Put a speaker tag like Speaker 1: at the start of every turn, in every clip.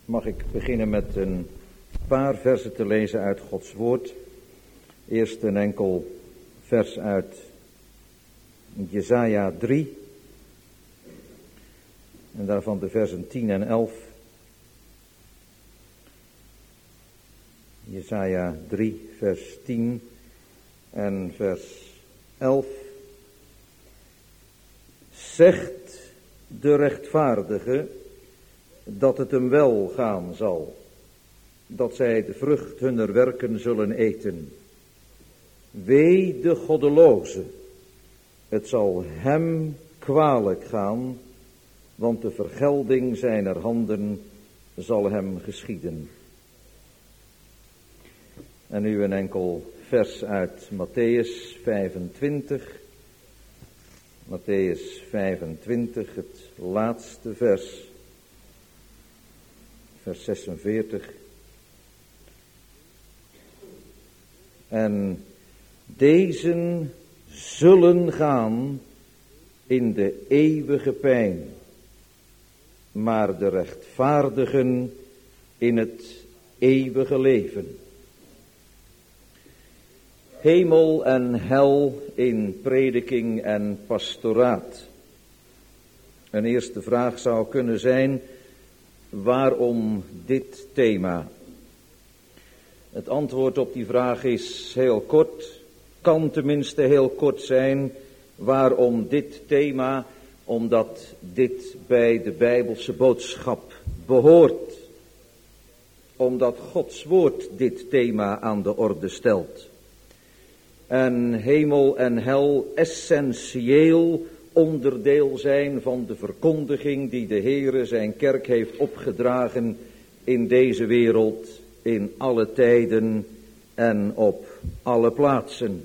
Speaker 1: mag ik beginnen met een paar versen te lezen uit Gods woord. Eerst een enkel vers uit Jesaja 3. En daarvan de versen 10 en 11. Jesaja 3 vers 10 en vers 11. Zegt de rechtvaardige dat het hem wel gaan zal, dat zij de vrucht hunner werken zullen eten. Wee de goddeloze, het zal hem kwalijk gaan, want de vergelding zijner handen zal hem geschieden. En nu een enkel vers uit Mattheüs 25. Mattheüs 25, het laatste vers. Vers 46. En deze zullen gaan in de eeuwige pijn, maar de rechtvaardigen in het eeuwige leven. Hemel en hel in prediking en pastoraat. Een eerste vraag zou kunnen zijn: waarom dit thema? Het antwoord op die vraag is heel kort, kan tenminste heel kort zijn. Waarom dit thema? Omdat dit bij de Bijbelse boodschap behoort. Omdat Gods woord dit thema aan de orde stelt. En hemel en hel essentieel onderdeel zijn van de verkondiging die de Heere zijn kerk heeft opgedragen in deze wereld, in alle tijden en op alle plaatsen.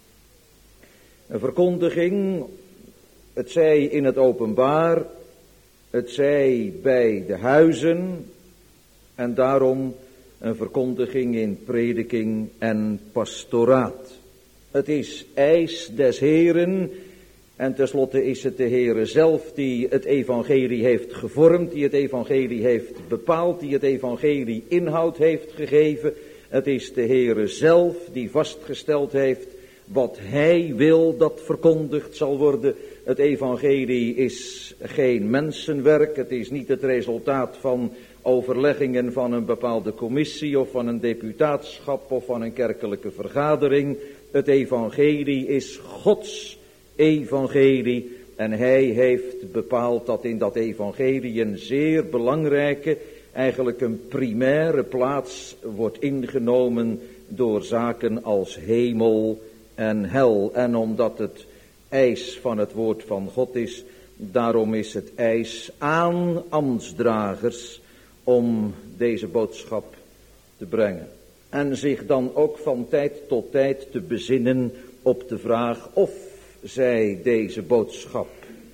Speaker 1: Een verkondiging, het zij in het openbaar, het zij bij de huizen, en daarom een verkondiging in prediking en pastoraat. Het is eis des Heeren, en tenslotte is het de Heere zelf die het evangelie heeft gevormd, die het evangelie heeft bepaald, die het evangelie inhoud heeft gegeven. Het is de Heere zelf die vastgesteld heeft wat Hij wil dat verkondigd zal worden. Het evangelie is geen mensenwerk, het is niet het resultaat van overleggingen van een bepaalde commissie of van een deputaatschap of van een kerkelijke vergadering. Het evangelie is Gods evangelie en Hij heeft bepaald dat in dat evangelie een zeer belangrijke, eigenlijk een primaire plaats wordt ingenomen door zaken als hemel en hel. En omdat het eis van het woord van God is, daarom is het eis aan ambtsdragers om deze boodschap te brengen. En zich dan ook van tijd tot tijd te bezinnen op de vraag of zij deze boodschap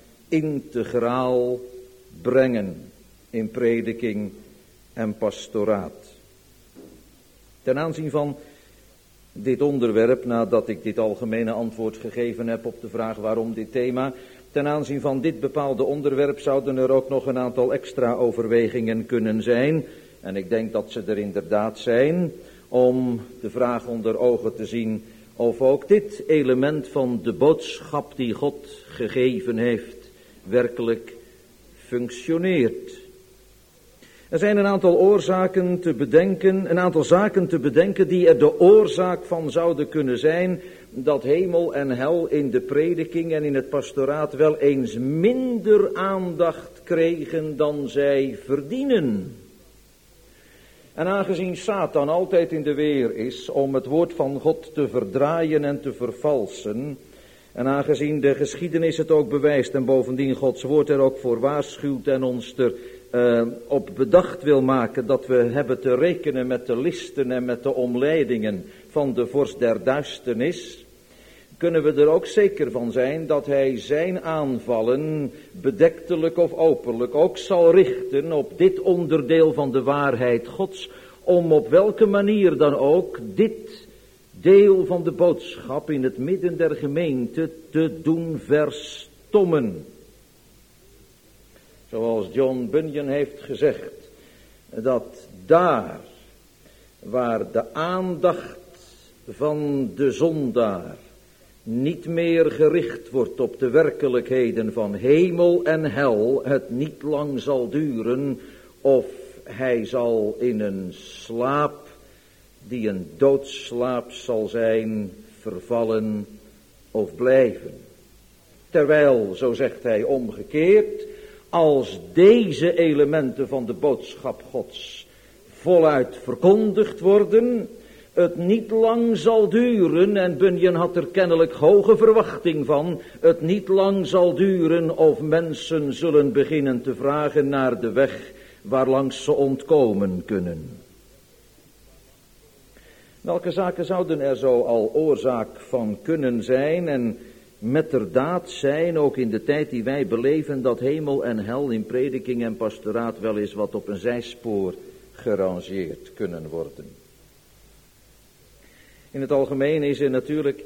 Speaker 1: integraal brengen in prediking en pastoraat. Ten aanzien van dit onderwerp, nadat ik dit algemene antwoord gegeven heb op de vraag waarom dit thema, ten aanzien van dit bepaalde onderwerp zouden er ook nog een aantal extra overwegingen kunnen zijn. En ik denk dat ze er inderdaad zijn, om de vraag onder ogen te zien of ook dit element van de boodschap die God gegeven heeft werkelijk functioneert. Er zijn een aantal oorzaken te bedenken, een aantal zaken te bedenken die er de oorzaak van zouden kunnen zijn dat hemel en hel in de prediking en in het pastoraat wel eens minder aandacht kregen dan zij verdienen. En aangezien Satan altijd in de weer is om het woord van God te verdraaien en te vervalsen, en aangezien de geschiedenis het ook bewijst en bovendien Gods woord er ook voor waarschuwt en ons er op bedacht wil maken dat we hebben te rekenen met de listen en met de omleidingen van de vorst der duisternis, kunnen we er ook zeker van zijn dat hij zijn aanvallen bedektelijk of openlijk ook zal richten op dit onderdeel van de waarheid Gods, om op welke manier dan ook dit deel van de boodschap in het midden der gemeente te doen verstommen. Zoals John Bunyan heeft gezegd, dat daar waar de aandacht van de zondaar niet meer gericht wordt op de werkelijkheden van hemel en hel, het niet lang zal duren of hij zal in een slaap die een doodslaap zal zijn, vervallen of blijven. Terwijl, zo zegt hij omgekeerd, als deze elementen van de boodschap Gods voluit verkondigd worden, het niet lang zal duren, en Bunyan had er kennelijk hoge verwachting van, het niet lang zal duren of mensen zullen beginnen te vragen naar de weg waarlangs ze ontkomen kunnen. Welke zaken zouden er zo al oorzaak van kunnen zijn en metterdaad zijn, ook in de tijd die wij beleven, dat hemel en hel in prediking en pastoraat wel eens wat op een zijspoor gerangeerd kunnen worden? In het algemeen is er natuurlijk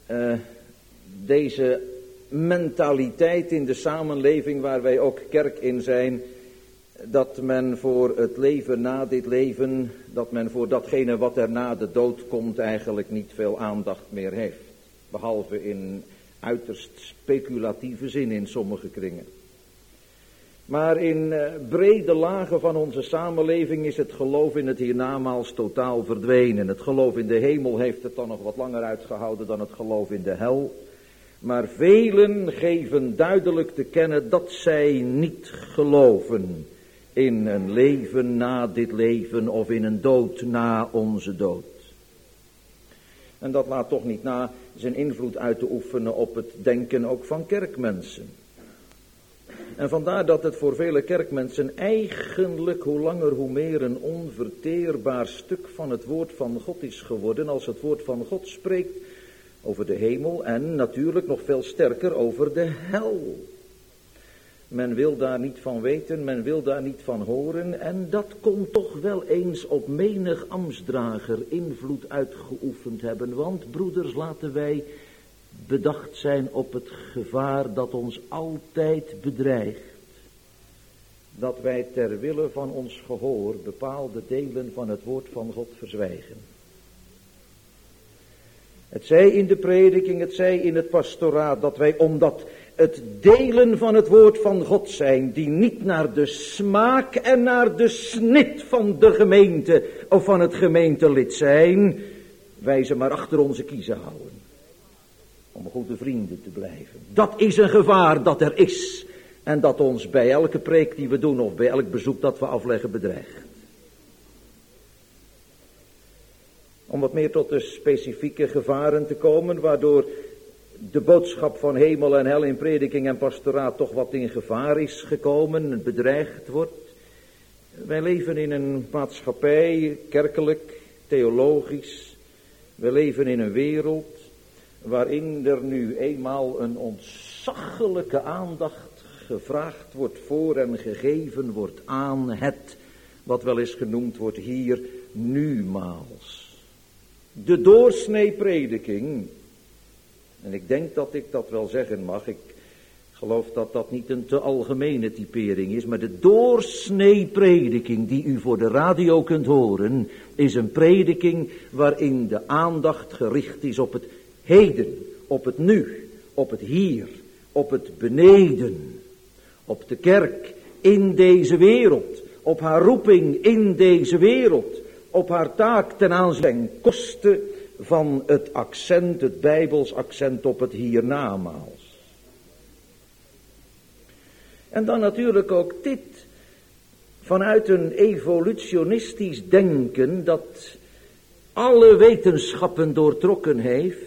Speaker 1: deze mentaliteit in de samenleving waar wij ook kerk in zijn, dat men voor het leven na dit leven, dat men voor datgene wat er na de dood komt eigenlijk niet veel aandacht meer heeft. Behalve in uiterst speculatieve zin in sommige kringen. Maar in brede lagen van onze samenleving is het geloof in het hiernamaals totaal verdwenen. Het geloof in de hemel heeft het dan nog wat langer uitgehouden dan het geloof in de hel. Maar velen geven duidelijk te kennen dat zij niet geloven in een leven na dit leven of in een dood na onze dood. En dat laat toch niet na zijn invloed uit te oefenen op het denken ook van kerkmensen. En vandaar dat het voor vele kerkmensen eigenlijk hoe langer hoe meer een onverteerbaar stuk van het woord van God is geworden, als het woord van God spreekt over de hemel en natuurlijk nog veel sterker over de hel. Men wil daar niet van weten, men wil daar niet van horen, en dat kon toch wel eens op menig ambtsdrager invloed uitgeoefend hebben. Want broeders, laten wij bedacht zijn op het gevaar dat ons altijd bedreigt. Dat wij ter wille van ons gehoor bepaalde delen van het woord van God verzwijgen. Het zij in de prediking, het zij in het pastoraat, dat wij omdat het delen van het woord van God zijn, die niet naar de smaak en naar de snit van de gemeente of van het gemeentelid zijn, wij ze maar achter onze kiezen houden. Om goede vrienden te blijven. Dat is een gevaar dat er is. En dat ons bij elke preek die we doen of bij elk bezoek dat we afleggen bedreigt. Om wat meer tot de specifieke gevaren te komen, waardoor de boodschap van hemel en hel in prediking en pastoraat toch wat in gevaar is gekomen, bedreigd wordt. Wij leven in een maatschappij, kerkelijk, theologisch. We leven in een wereld waarin er nu eenmaal een ontzaglijke aandacht gevraagd wordt voor en gegeven wordt aan het, wat wel eens genoemd wordt hier, numaals. De doorsnee prediking, en ik denk dat ik dat wel zeggen mag, ik geloof dat dat niet een te algemene typering is, maar de doorsnee prediking die u voor de radio kunt horen, is een prediking waarin de aandacht gericht is op het heden, op het nu, op het hier, op het beneden, op de kerk in deze wereld, op haar roeping in deze wereld, op haar taak ten aanzien ten koste van het accent, het Bijbels accent op het hiernamaals. En dan natuurlijk ook dit, vanuit een evolutionistisch denken dat alle wetenschappen doortrokken heeft,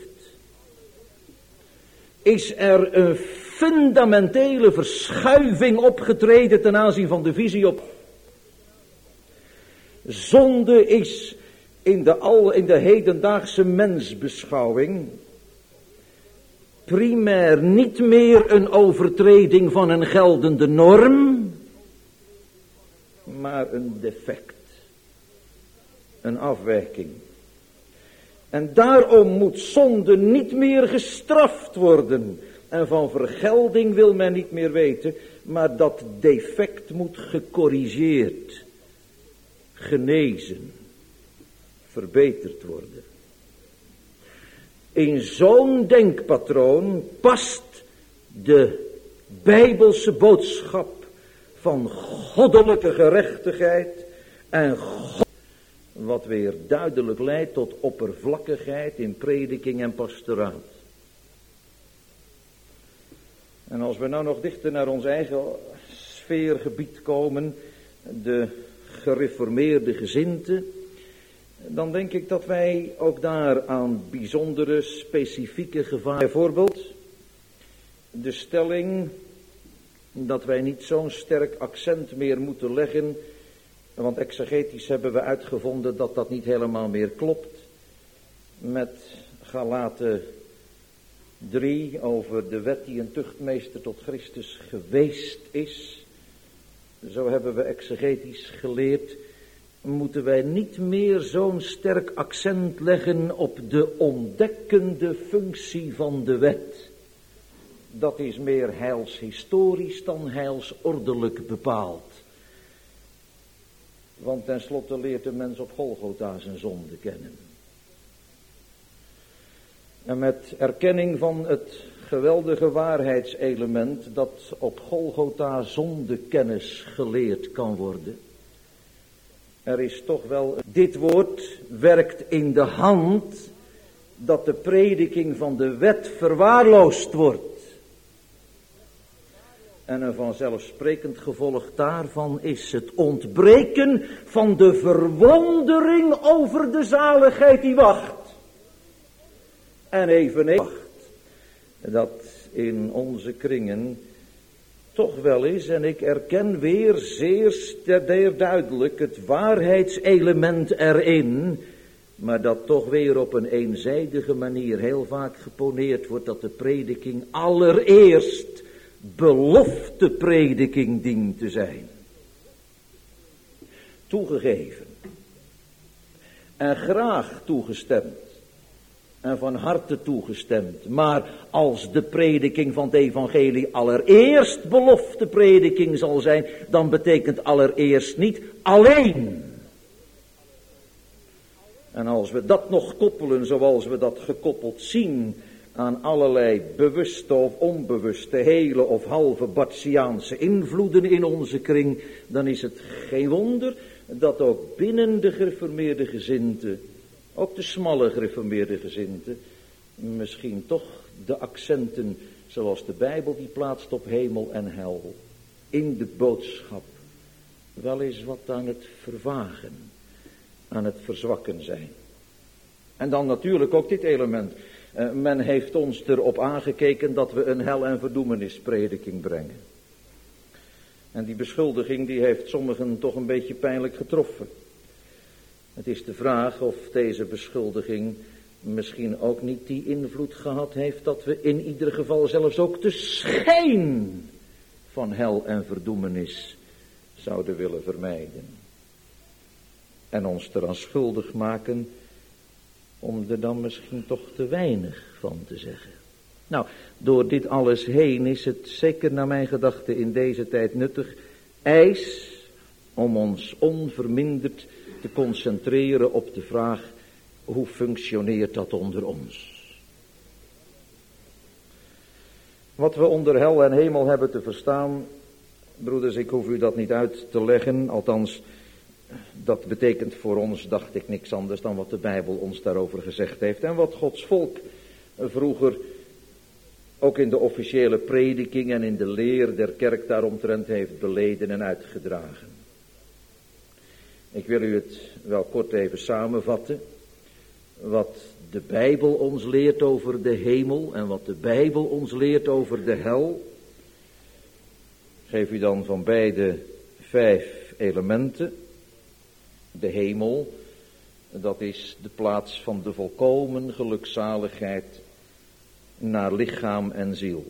Speaker 1: is er een fundamentele verschuiving opgetreden ten aanzien van de visie op. Zonde is in de hedendaagse mensbeschouwing primair niet meer een overtreding van een geldende norm, maar een defect, een afwijking. En daarom moet zonde niet meer gestraft worden. En van vergelding wil men niet meer weten, maar dat defect moet gecorrigeerd genezen, verbeterd worden. In zo'n denkpatroon past de Bijbelse boodschap van goddelijke gerechtigheid en wat weer duidelijk leidt tot oppervlakkigheid in prediking en pastoraat. En als we nou nog dichter naar ons eigen sfeergebied komen, de gereformeerde gezindte, dan denk ik dat wij ook daar aan bijzondere specifieke gevaren, bijvoorbeeld de stelling dat wij niet zo'n sterk accent meer moeten leggen, want exegetisch hebben we uitgevonden dat dat niet helemaal meer klopt, met Galaten 3 over de wet die een tuchtmeester tot Christus geweest is. Zo hebben we exegetisch geleerd, moeten wij niet meer zo'n sterk accent leggen op de ontdekkende functie van de wet. Dat is meer heilshistorisch dan heilsordelijk bepaald. Want tenslotte leert de mens op Golgotha zijn zonde kennen. En met erkenning van het geweldige waarheidselement dat op Golgotha zondekennis geleerd kan worden. Er is toch wel, dit woord werkt in de hand dat de prediking van de wet verwaarloosd wordt. En een vanzelfsprekend gevolg daarvan is het ontbreken van de verwondering over de zaligheid die wacht. En eveneens wacht, dat in onze kringen toch wel is, en ik erken weer zeer duidelijk het waarheidselement erin, maar dat toch weer op een eenzijdige manier heel vaak geponeerd wordt dat de prediking allereerst belofteprediking dient te zijn. Toegegeven en graag toegestemd en van harte toegestemd, maar als de prediking van het evangelie allereerst belofteprediking zal zijn, dan betekent allereerst niet alleen. En als we dat nog koppelen zoals we dat gekoppeld zien aan allerlei bewuste of onbewuste, hele of halve Bartsiaanse invloeden in onze kring, dan is het geen wonder dat ook binnen de gereformeerde gezindte, ook de smalle gereformeerde gezindte, misschien toch de accenten zoals de Bijbel die plaatst op hemel en hel, in de boodschap wel eens wat aan het vervagen, aan het verzwakken zijn. En dan natuurlijk ook dit element. Men heeft ons erop aangekeken dat we een hel- en verdoemenisprediking brengen. En die beschuldiging die heeft sommigen toch een beetje pijnlijk getroffen. Het is de vraag of deze beschuldiging misschien ook niet die invloed gehad heeft dat we in ieder geval zelfs ook de schijn van hel en verdoemenis zouden willen vermijden. En ons eraan schuldig maken om er dan misschien toch te weinig van te zeggen. Nou, door dit alles heen is het zeker naar mijn gedachte in deze tijd nuttig eis om ons onverminderd te concentreren op de vraag: hoe functioneert dat onder ons? Wat we onder hel en hemel hebben te verstaan, broeders, ik hoef u dat niet uit te leggen, althans, dat betekent voor ons, dacht ik, niks anders dan wat de Bijbel ons daarover gezegd heeft. En wat Gods volk vroeger ook in de officiële prediking en in de leer der kerk daaromtrent heeft beleden en uitgedragen. Ik wil u het wel kort even samenvatten. Wat de Bijbel ons leert over de hemel en wat de Bijbel ons leert over de hel. Ik geef u dan van beide 5 elementen. De hemel, dat is de plaats van de volkomen gelukzaligheid naar lichaam en ziel.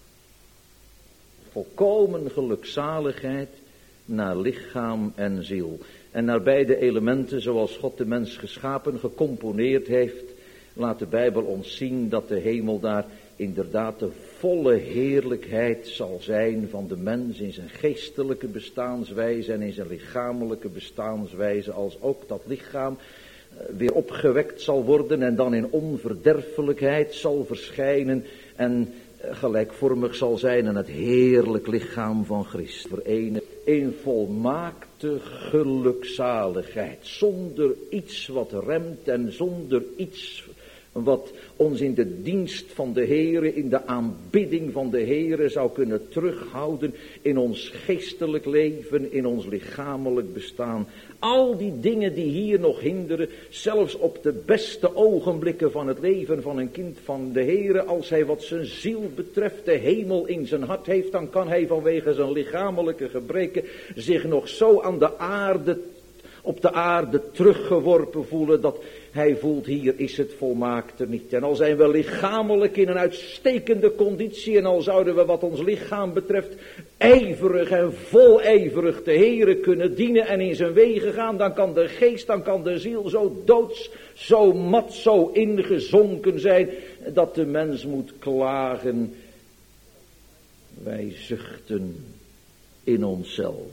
Speaker 1: Volkomen gelukzaligheid naar lichaam en ziel. En naar beide elementen, zoals God de mens geschapen, gecomponeerd heeft, laat de Bijbel ons zien dat de hemel daar inderdaad de volle heerlijkheid zal zijn van de mens in zijn geestelijke bestaanswijze en in zijn lichamelijke bestaanswijze, als ook dat lichaam weer opgewekt zal worden en dan in onverderfelijkheid zal verschijnen en gelijkvormig zal zijn aan het heerlijk lichaam van Christus. Verenen in volmaakte gelukzaligheid, zonder iets wat remt en zonder iets wat ons in de dienst van de Heere, in de aanbidding van de Heere zou kunnen terughouden in ons geestelijk leven, in ons lichamelijk bestaan. Al die dingen die hier nog hinderen, zelfs op de beste ogenblikken van het leven van een kind van de Heere, als hij wat zijn ziel betreft de hemel in zijn hart heeft, dan kan hij vanwege zijn lichamelijke gebreken zich nog zo aan de aarde, op de aarde teruggeworpen voelen, dat hij voelt, hier is het volmaakte niet. En al zijn we lichamelijk in een uitstekende conditie, en al zouden we wat ons lichaam betreft ijverig en volijverig de Heere kunnen dienen en in zijn wegen gaan, dan kan de geest, dan kan de ziel zo doods, zo mat, zo ingezonken zijn, dat de mens moet klagen, wij zuchten in onszelf.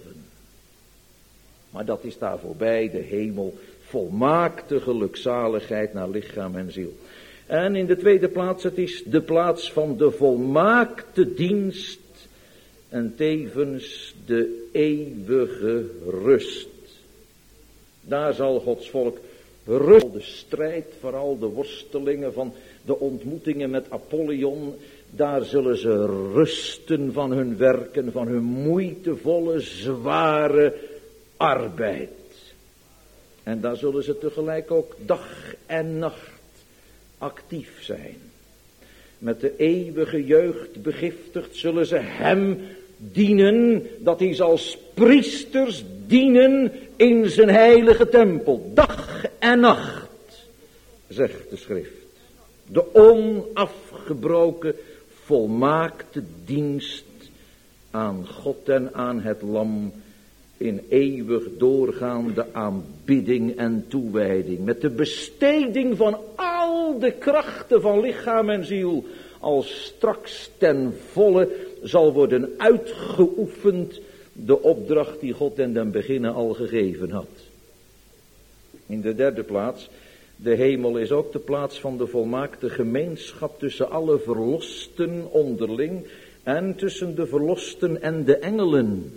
Speaker 1: Maar dat is daar voorbij, de hemel, volmaakte gelukzaligheid naar lichaam en ziel. En in de tweede plaats, het is de plaats van de volmaakte dienst en tevens de eeuwige rust. Daar zal Gods volk rust, de strijd, vooral de worstelingen van de ontmoetingen met Apollyon, daar zullen ze rusten van hun werken, van hun moeitevolle, zware arbeid. En daar zullen ze tegelijk ook dag en nacht actief zijn. Met de eeuwige jeugd begiftigd zullen ze hem dienen, dat is als priesters dienen in zijn heilige tempel. Dag en nacht, zegt de schrift. De onafgebroken, volmaakte dienst aan God en aan het lam, in eeuwig doorgaande aanbidding en toewijding. Met de besteding van al de krachten van lichaam en ziel, als straks ten volle zal worden uitgeoefend de opdracht die God in den beginne al gegeven had. In de derde plaats, de hemel is ook de plaats van de volmaakte gemeenschap tussen alle verlosten onderling en tussen de verlosten en de engelen.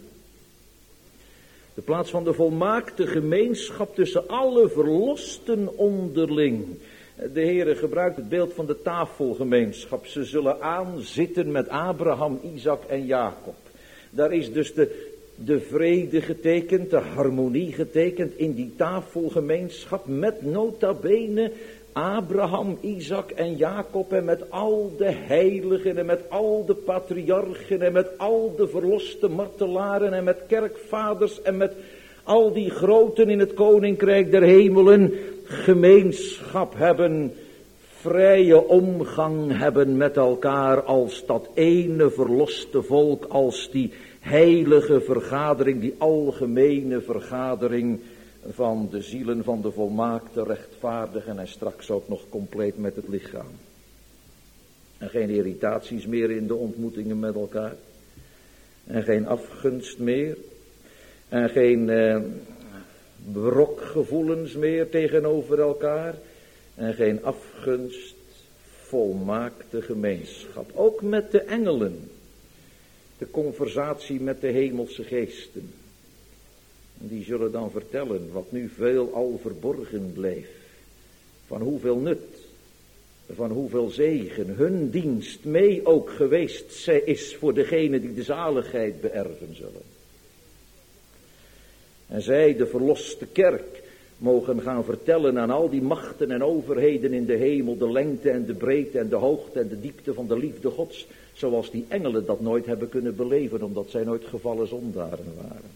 Speaker 1: De plaats van de volmaakte gemeenschap tussen alle verlosten onderling. De Heere gebruikt het beeld van de tafelgemeenschap. Ze zullen aanzitten met Abraham, Isaac en Jacob. Daar is dus de vrede getekend, de harmonie getekend in die tafelgemeenschap met nota bene Abraham, Isaac en Jacob en met al de heiligen en met al de patriarchen en met al de verloste martelaren en met kerkvaders en met al die groten in het koninkrijk der hemelen gemeenschap hebben, vrije omgang hebben met elkaar als dat ene verloste volk, als die heilige vergadering, die algemene vergadering van de zielen van de volmaakte rechtvaardigen en straks ook nog compleet met het lichaam. En geen irritaties meer in de ontmoetingen met elkaar. En geen afgunst meer. En geen wrokgevoelens meer tegenover elkaar. En geen afgunst, volmaakte gemeenschap. Ook met de engelen. De conversatie met de hemelse geesten. Die zullen dan vertellen wat nu veel al verborgen bleef. Van hoeveel nut, van hoeveel zegen hun dienst mee ook geweest is voor degene die de zaligheid beërven zullen. En zij, de verloste kerk, mogen gaan vertellen aan al die machten en overheden in de hemel de lengte en de breedte en de hoogte en de diepte van de liefde Gods, zoals die engelen dat nooit hebben kunnen beleven, omdat zij nooit gevallen zondaren waren.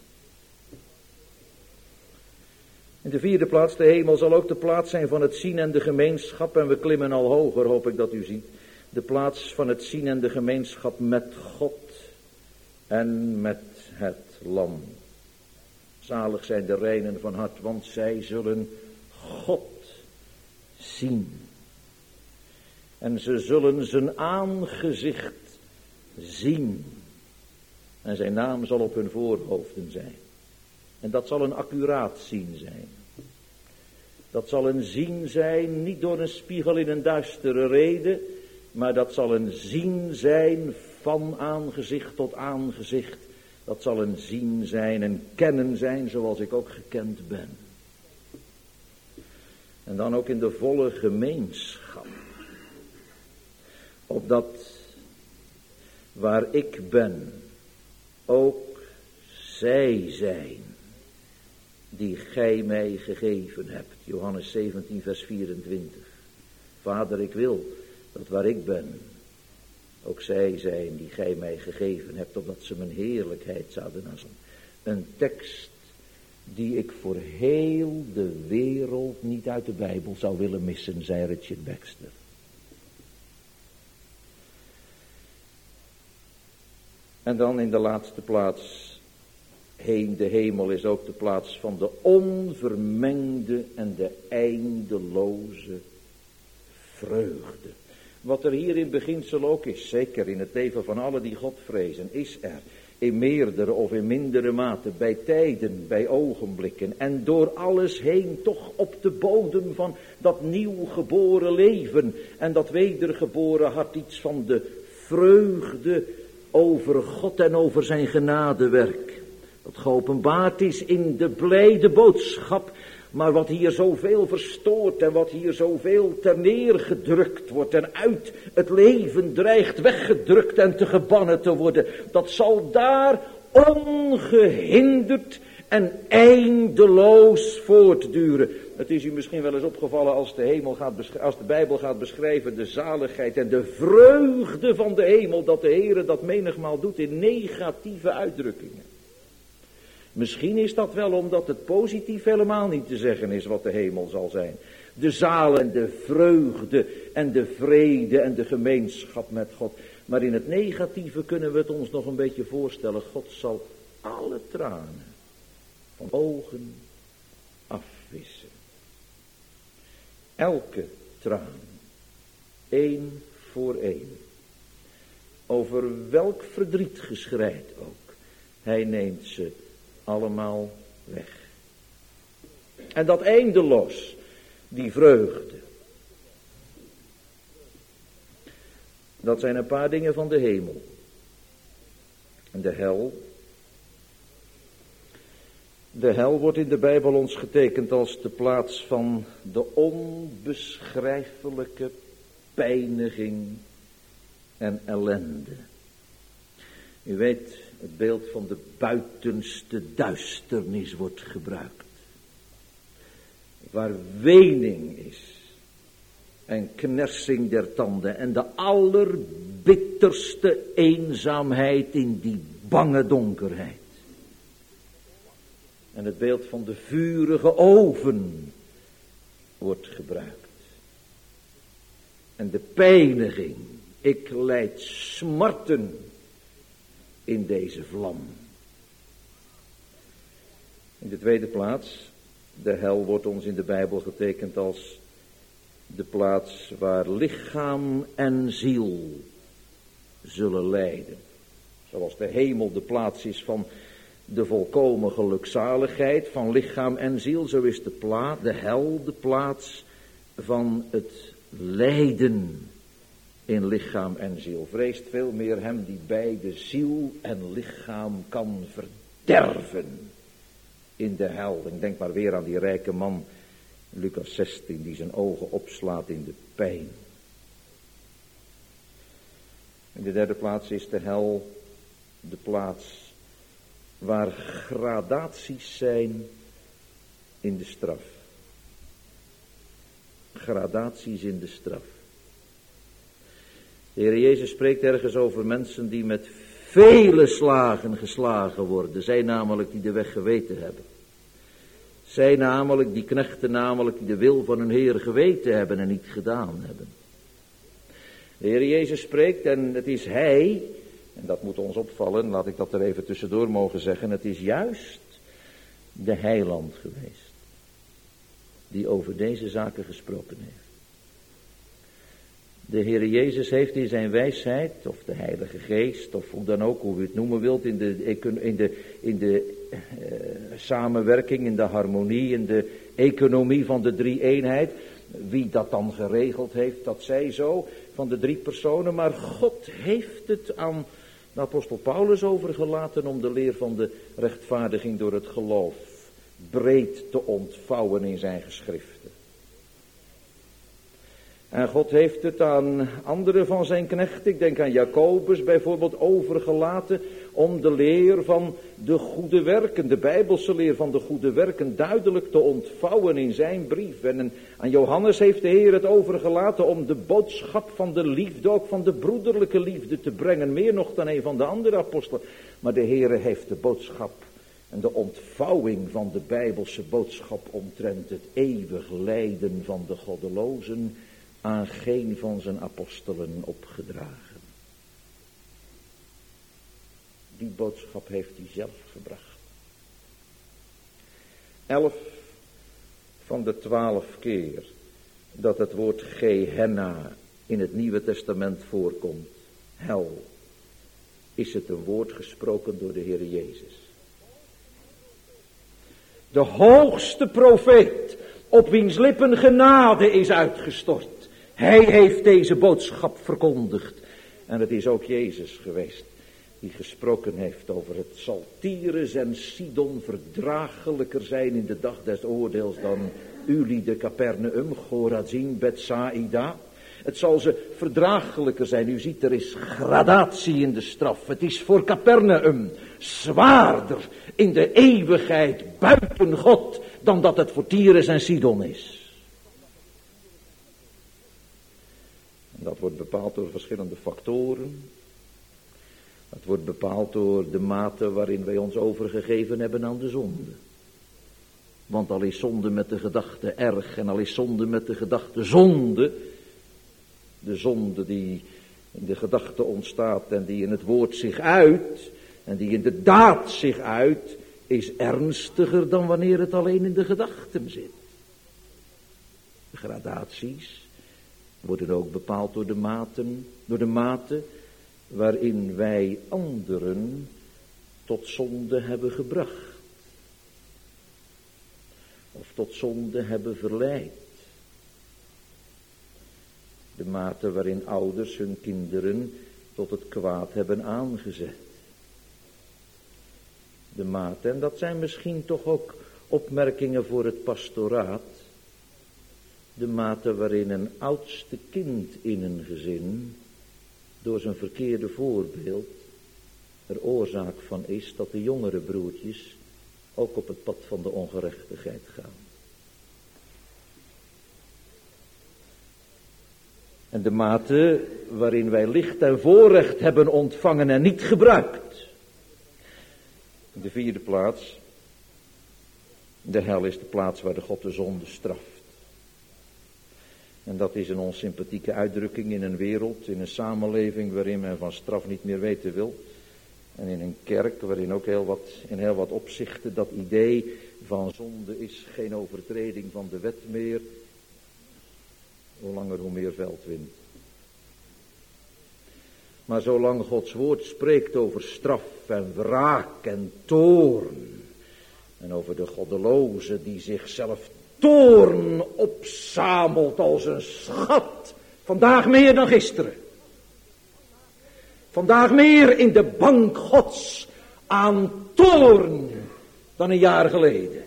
Speaker 1: In de vierde plaats, de hemel zal ook de plaats zijn van het zien en de gemeenschap. En we klimmen al hoger, hoop ik dat u ziet. De plaats van het zien en de gemeenschap met God en met het lam. Zalig zijn de reinen van hart, want zij zullen God zien. En ze zullen zijn aangezicht zien. En zijn naam zal op hun voorhoofden zijn. En dat zal een accuraat zien zijn. Dat zal een zien zijn, niet door een spiegel in een duistere reden, maar dat zal een zien zijn van aangezicht tot aangezicht. Dat zal een zien zijn, een kennen zijn zoals ik ook gekend ben. En dan ook in de volle gemeenschap. Opdat waar ik ben, ook zij zijn die gij mij gegeven hebt. Johannes 17 vers 24. Vader, ik wil dat waar ik ben, ook zij zijn die gij mij gegeven hebt, opdat ze mijn heerlijkheid zouden aanzien. Een tekst die ik voor heel de wereld niet uit de Bijbel zou willen missen, zei Richard Baxter. En dan in de laatste plaats, de hemel is ook de plaats van de onvermengde en de eindeloze vreugde. Wat er hier in beginsel ook is, zeker in het leven van alle die God vrezen, is er in meerdere of in mindere mate, bij tijden, bij ogenblikken en door alles heen toch op de bodem van dat nieuw geboren leven en dat wedergeboren hart iets van de vreugde over God en over zijn genadewerk. Dat geopenbaard is in de blijde boodschap, maar wat hier zoveel verstoort en wat hier zoveel terneergedrukt wordt en uit het leven dreigt weggedrukt en te gebannen te worden, dat zal daar ongehinderd en eindeloos voortduren. Het is u misschien wel eens opgevallen als de Bijbel gaat beschrijven de zaligheid en de vreugde van de hemel, dat de Heere dat menigmaal doet in negatieve uitdrukkingen. Misschien is dat wel omdat het positief helemaal niet te zeggen is wat de hemel zal zijn. De zaal en de vreugde en de vrede en de gemeenschap met God. Maar in het negatieve kunnen we het ons nog een beetje voorstellen. God zal alle tranen van ogen afwissen. Elke traan. Eén voor één. Over welk verdriet geschreit ook. Hij neemt ze allemaal weg. En dat eindeloos, die vreugde. Dat zijn een paar dingen van de hemel. En de hel. De hel wordt in de Bijbel ons getekend als de plaats van de onbeschrijfelijke pijniging en ellende. U weet, het beeld van de buitenste duisternis wordt gebruikt. Waar wening is en knersing der tanden en de allerbitterste eenzaamheid in die bange donkerheid. En het beeld van de vurige oven wordt gebruikt. En de pijniging, ik lijd smarten in deze vlam. In de tweede plaats, de hel wordt ons in de Bijbel getekend als de plaats waar lichaam en ziel zullen lijden. Zoals de hemel de plaats is van de volkomen gelukzaligheid van lichaam en ziel, zo is de hel de plaats van het lijden in lichaam en ziel. Vreest veel meer hem die beide ziel en lichaam kan verderven in de hel. Ik denk maar weer aan die rijke man, Lucas 16, die zijn ogen opslaat in de pijn. In de derde plaats is de hel de plaats waar gradaties zijn in de straf. Gradaties in de straf. De Heer Jezus spreekt ergens over mensen die met vele slagen geslagen worden. Zij namelijk die de weg geweten hebben. Zij namelijk, die knechten namelijk, die de wil van hun Heer geweten hebben en niet gedaan hebben. De Heer Jezus spreekt en het is Hij, en dat moet ons opvallen, laat ik dat er even tussendoor mogen zeggen, het is juist de heiland geweest die over deze zaken gesproken heeft. De Heere Jezus heeft in zijn wijsheid, of de Heilige Geest, of hoe dan ook, hoe u het noemen wilt, in de samenwerking, in de harmonie, in de economie van de drie-eenheid. Wie dat dan geregeld heeft, dat zij zo, van de drie personen. Maar God heeft het aan de apostel Paulus overgelaten om de leer van de rechtvaardiging door het geloof breed te ontvouwen in zijn geschriften. En God heeft het aan andere van zijn knechten, ik denk aan Jacobus bijvoorbeeld, overgelaten om de leer van de goede werken, de Bijbelse leer van de goede werken, duidelijk te ontvouwen in zijn brief. En aan Johannes heeft de Heer het overgelaten om de boodschap van de liefde, ook van de broederlijke liefde te brengen, meer nog dan een van de andere apostelen. Maar de Heer heeft de boodschap en de ontvouwing van de Bijbelse boodschap omtrent het eeuwig lijden van de goddelozen aan geen van zijn apostelen opgedragen. Die boodschap heeft hij zelf gebracht. 11 van de 12 keer dat het woord Gehenna in het Nieuwe Testament voorkomt, hel, is het een woord gesproken door de Heer Jezus. De hoogste profeet, op wiens lippen genade is uitgestort. Hij heeft deze boodschap verkondigd. En het is ook Jezus geweest die gesproken heeft over het zal Tyrus en Sidon verdraaglijker zijn in de dag des oordeels dan Ulide, Capernaum, Chorazin, Bethsaida. Het zal ze verdraaglijker zijn. U ziet, er is gradatie in de straf. Het is voor Capernaum zwaarder in de eeuwigheid buiten God dan dat het voor Tyrus en Sidon is. En dat wordt bepaald door verschillende factoren. Dat wordt bepaald door de mate waarin wij ons overgegeven hebben aan de zonde. Want al is zonde met de gedachte erg en al is zonde met de gedachte zonde, de zonde die in de gedachte ontstaat en die in het woord zich uit en die in de daad zich uit, is ernstiger dan wanneer het alleen in de gedachten zit. De gradaties worden ook bepaald door de mate waarin wij anderen tot zonde hebben gebracht. Of tot zonde hebben verleid. De mate waarin ouders hun kinderen tot het kwaad hebben aangezet. De mate, en dat zijn misschien toch ook opmerkingen voor het pastoraat. De mate waarin een oudste kind in een gezin door zijn verkeerde voorbeeld er oorzaak van is dat de jongere broertjes ook op het pad van de ongerechtigheid gaan. En de mate waarin wij licht en voorrecht hebben ontvangen en niet gebruikt. In de vierde plaats, de hel is de plaats waar de God de zonde straft. En dat is een onsympathieke uitdrukking in een wereld, in een samenleving waarin men van straf niet meer weten wil. En in een kerk waarin ook in heel wat opzichten dat idee van zonde is geen overtreding van de wet meer. Hoe langer hoe meer veld wint. Maar zolang Gods woord spreekt over straf en wraak en toorn. En over de goddeloze die zichzelf toorn opzamelt als een schat. Vandaag meer dan gisteren. Vandaag meer in de bank Gods aan toorn dan een jaar geleden.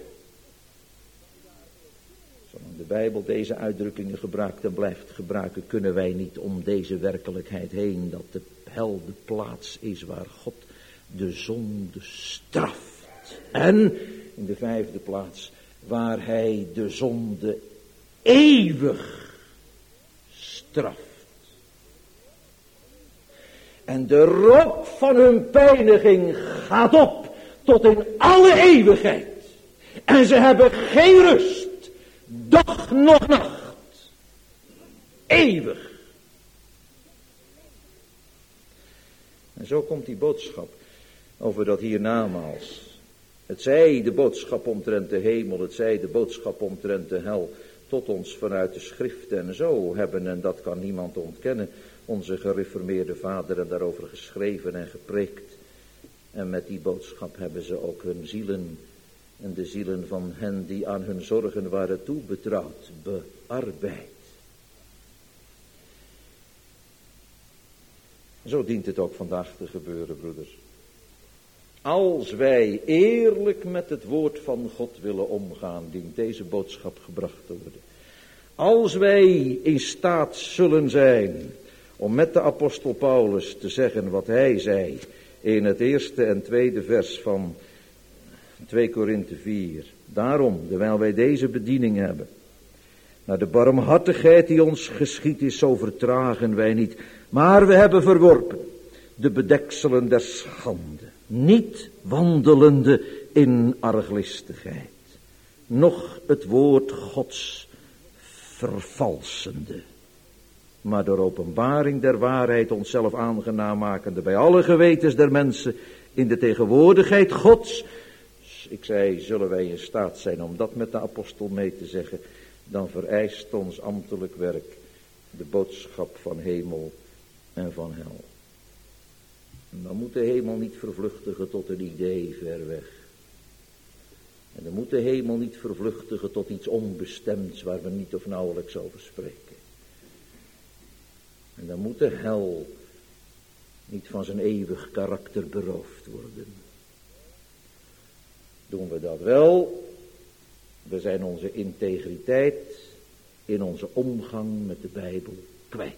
Speaker 1: Zolang de Bijbel deze uitdrukkingen gebruikt en blijft gebruiken, kunnen wij niet om deze werkelijkheid heen dat de hel de plaats is waar God de zonde straft. En in de vijfde plaats waar hij de zonde eeuwig straft. En de rook van hun pijniging gaat op tot in alle eeuwigheid. En ze hebben geen rust, dag noch nacht. Eeuwig. En zo komt die boodschap over dat hiernamaals. Het zij de boodschap omtrent de hemel, het zij de boodschap omtrent de hel, tot ons vanuit de schrift en zo hebben, en dat kan niemand ontkennen, onze gereformeerde vaderen daarover geschreven en gepreekt. En met die boodschap hebben ze ook hun zielen en de zielen van hen die aan hun zorgen waren toebetrouwd, bearbeid. Zo dient het ook vandaag te gebeuren, broeders. Als wij eerlijk met het woord van God willen omgaan, dient deze boodschap gebracht te worden. Als wij in staat zullen zijn om met de apostel Paulus te zeggen wat hij zei in het eerste en tweede vers van 2 Korinthe 4. Daarom, terwijl wij deze bediening hebben, naar de barmhartigheid die ons geschied is, zo vertragen wij niet. Maar we hebben verworpen de bedekselen der schande, niet wandelende in arglistigheid, noch het woord Gods vervalsende, maar door openbaring der waarheid onszelf aangenaam makende bij alle gewetens der mensen in de tegenwoordigheid Gods. Ik zei, zullen wij in staat zijn om dat met de apostel mee te zeggen, dan vereist ons ambtelijk werk de boodschap van hemel en van hel. En dan moet de hemel niet vervluchtigen tot een idee ver weg. En dan moet de hemel niet vervluchtigen tot iets onbestemds waar we niet of nauwelijks over spreken. En dan moet de hel niet van zijn eeuwig karakter beroofd worden. Doen we dat wel, we zijn onze integriteit in onze omgang met de Bijbel kwijt.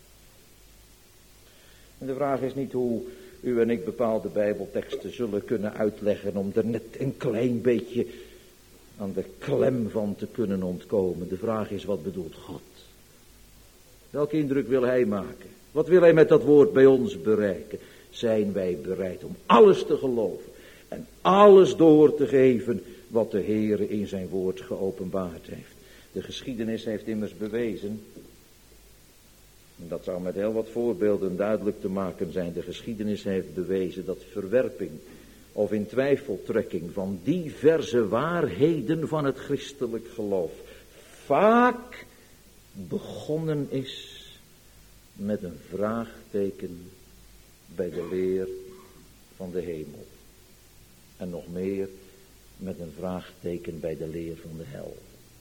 Speaker 1: En de vraag is niet hoe u en ik bepaalde Bijbelteksten zullen kunnen uitleggen om er net een klein beetje aan de klem van te kunnen ontkomen. De vraag is, wat bedoelt God? Welke indruk wil hij maken? Wat wil hij met dat woord bij ons bereiken? Zijn wij bereid om alles te geloven en alles door te geven wat de Heere in zijn woord geopenbaard heeft? De geschiedenis heeft immers bewezen, en dat zou met heel wat voorbeelden duidelijk te maken zijn, de geschiedenis heeft bewezen dat verwerping of in twijfeltrekking van diverse waarheden van het christelijk geloof vaak begonnen is met een vraagteken bij de leer van de hemel. En nog meer met een vraagteken bij de leer van de hel.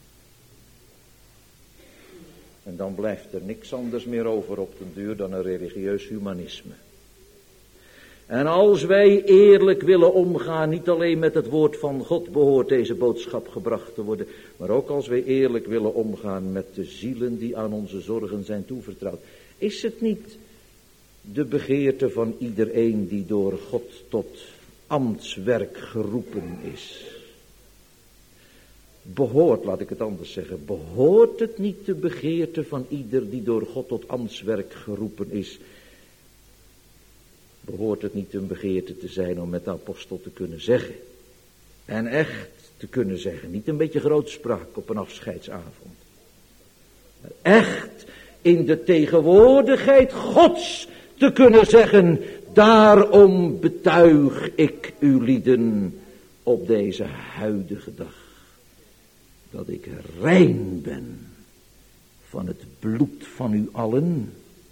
Speaker 1: En dan blijft er niks anders meer over op den duur dan een religieus humanisme. En als wij eerlijk willen omgaan, niet alleen met het woord van God behoort deze boodschap gebracht te worden, maar ook als wij eerlijk willen omgaan met de zielen die aan onze zorgen zijn toevertrouwd. Is het niet de begeerte van iedereen die door God tot ambtswerk geroepen is? Behoort, laat ik het anders zeggen, behoort het niet de begeerte van ieder die door God tot ambtswerk geroepen is? Behoort het niet een begeerte te zijn om met de apostel te kunnen zeggen? En echt te kunnen zeggen, niet een beetje grootspraak op een afscheidsavond. Maar echt in de tegenwoordigheid Gods te kunnen zeggen, daarom betuig ik u lieden op deze huidige dag, dat ik rein ben van het bloed van u allen.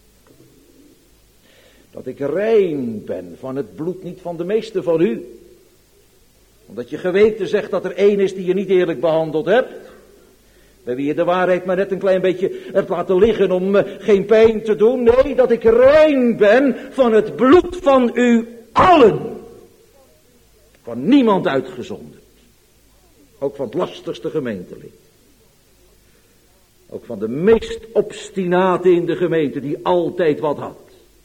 Speaker 1: Dat ik rein ben van het bloed niet van de meeste van u. Omdat je geweten zegt dat er één is die je niet eerlijk behandeld hebt. Bij wie je de waarheid maar net een klein beetje hebt laten liggen om geen pijn te doen. Nee, dat ik rein ben van het bloed van u allen. Van niemand uitgezonderd. Ook van het lastigste gemeentelid. Ook van de meest obstinate in de gemeente die altijd wat had.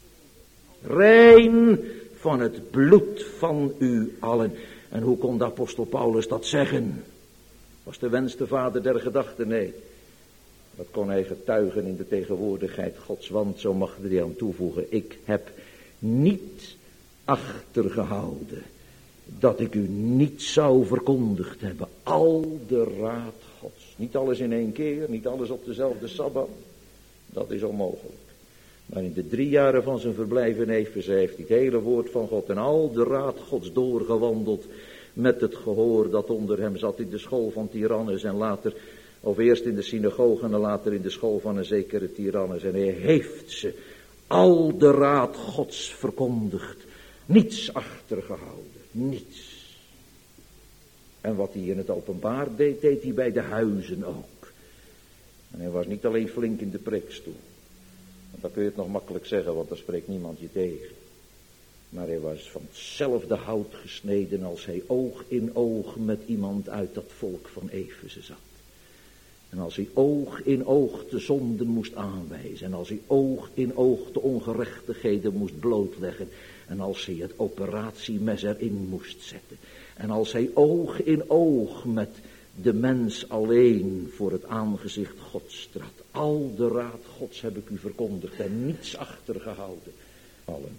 Speaker 1: Rein van het bloed van u allen. En hoe kon de apostel Paulus dat zeggen? Was de wens de vader der gedachten? Nee. Dat kon hij getuigen in de tegenwoordigheid Gods. Want, zo mag hij aan toevoegen, ik heb niet achtergehouden dat ik u niet zou verkondigd hebben. Al de raad Gods. Niet alles in één keer, niet alles op dezelfde Sabbat. Dat is onmogelijk. Maar in de 3 jaren van zijn verblijf in Efeze heeft hij het hele woord van God en al de raad Gods doorgewandeld met het gehoor dat onder hem zat in de school van Tyrannus en later Of eerst in de synagoge en later in de school van een zekere tirannes. En hij heeft ze al de raad Gods verkondigd. Niets achtergehouden. Niets. En wat hij in het openbaar deed, deed hij bij de huizen ook. En hij was niet alleen flink in de preekstoel. Want dan kun je het nog makkelijk zeggen, want daar spreekt niemand je tegen. Maar hij was van hetzelfde hout gesneden als hij oog in oog met iemand uit dat volk van Efeze zat. En als hij oog in oog de zonden moest aanwijzen. En als hij oog in oog de ongerechtigheden moest blootleggen. En als hij het operatiemes erin moest zetten. En als hij oog in oog met de mens alleen voor het aangezicht Gods trad. Al de raad Gods heb ik u verkondigd en niets achtergehouden. Allen.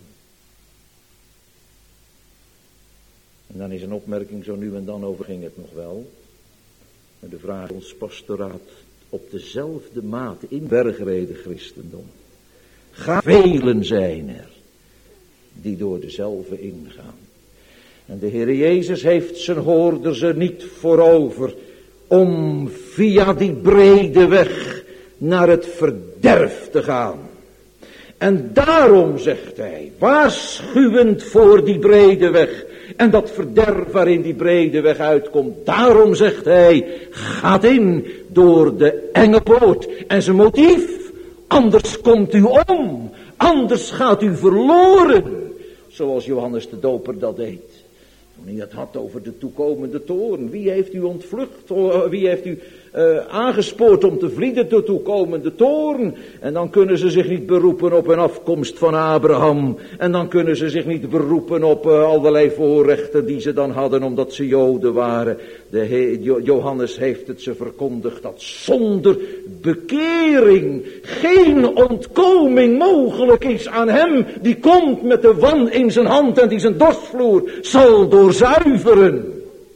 Speaker 1: En dan is een opmerking zo nu en dan over ging het nog wel. Maar de vraag ons pastoraat op dezelfde mate in bergrede christendom. Velen zijn er die door dezelfde ingaan. En de Heer Jezus heeft zijn hoorders er niet voor over om via die brede weg naar het verderf te gaan. En daarom zegt hij, waarschuwend voor die brede weg en dat verderf waarin die brede weg uitkomt. Daarom zegt hij, gaat in door de enge poort. En zijn motief, anders komt u om, anders gaat u verloren. Zoals Johannes de Doper dat deed. Toen hij het had over de toekomende toorn. Wie heeft u ontvlucht? Wie heeft u aangespoord om te vlieden de toekomende toorn? En dan kunnen ze zich niet beroepen op een afkomst van Abraham. En dan kunnen ze zich niet beroepen op allerlei voorrechten die ze dan hadden omdat ze Joden waren. Johannes heeft het ze verkondigd dat zonder bekering geen ontkoming mogelijk is aan hem die komt met de wan in zijn hand en die zijn dorstvloer zal doorzuiveren.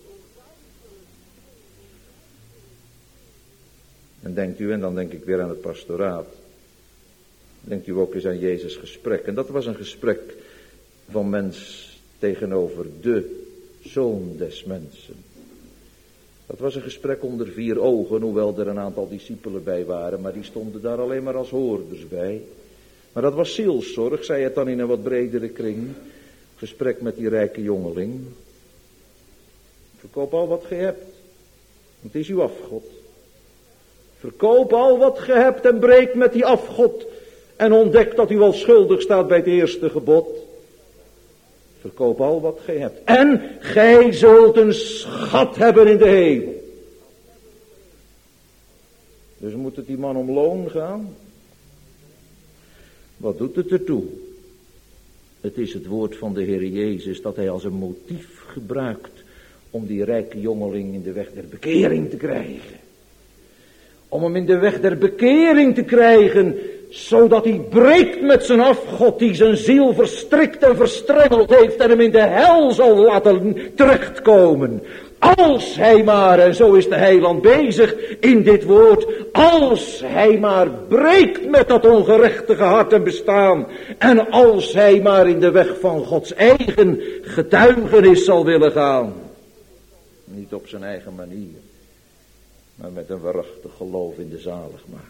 Speaker 1: En denkt u, en dan denk ik weer aan het pastoraat, denkt u ook eens aan Jezus' gesprek. En dat was een gesprek van mens tegenover de Zoon des mensen. Dat was een gesprek onder 4 ogen, hoewel er een aantal discipelen bij waren, maar die stonden daar alleen maar als hoorders bij. Maar dat was zielszorg, zei het dan in een wat bredere kring. Gesprek met die rijke jongeling. Verkoop al wat ge hebt, het is uw afgod. Verkoop al wat ge hebt en breek met die afgod en ontdek dat u al schuldig staat bij het eerste gebod. Verkoop al wat gij hebt. En gij zult een schat hebben in de hemel. Dus moet het die man om loon gaan? Wat doet het ertoe? Het is het woord van de Heer Jezus dat hij als een motief gebruikt om die rijke jongeling in de weg der bekering te krijgen. Om hem in de weg der bekering te krijgen, zodat hij breekt met zijn afgod die zijn ziel verstrikt en verstrengeld heeft en hem in de hel zal laten terechtkomen. Als hij maar, en zo is de heiland bezig in dit woord, als hij maar breekt met dat ongerechtige hart en bestaan en als hij maar in de weg van Gods eigen getuigenis zal willen gaan. Niet op zijn eigen manier, maar met een waarachtig geloof in de zaligmaker.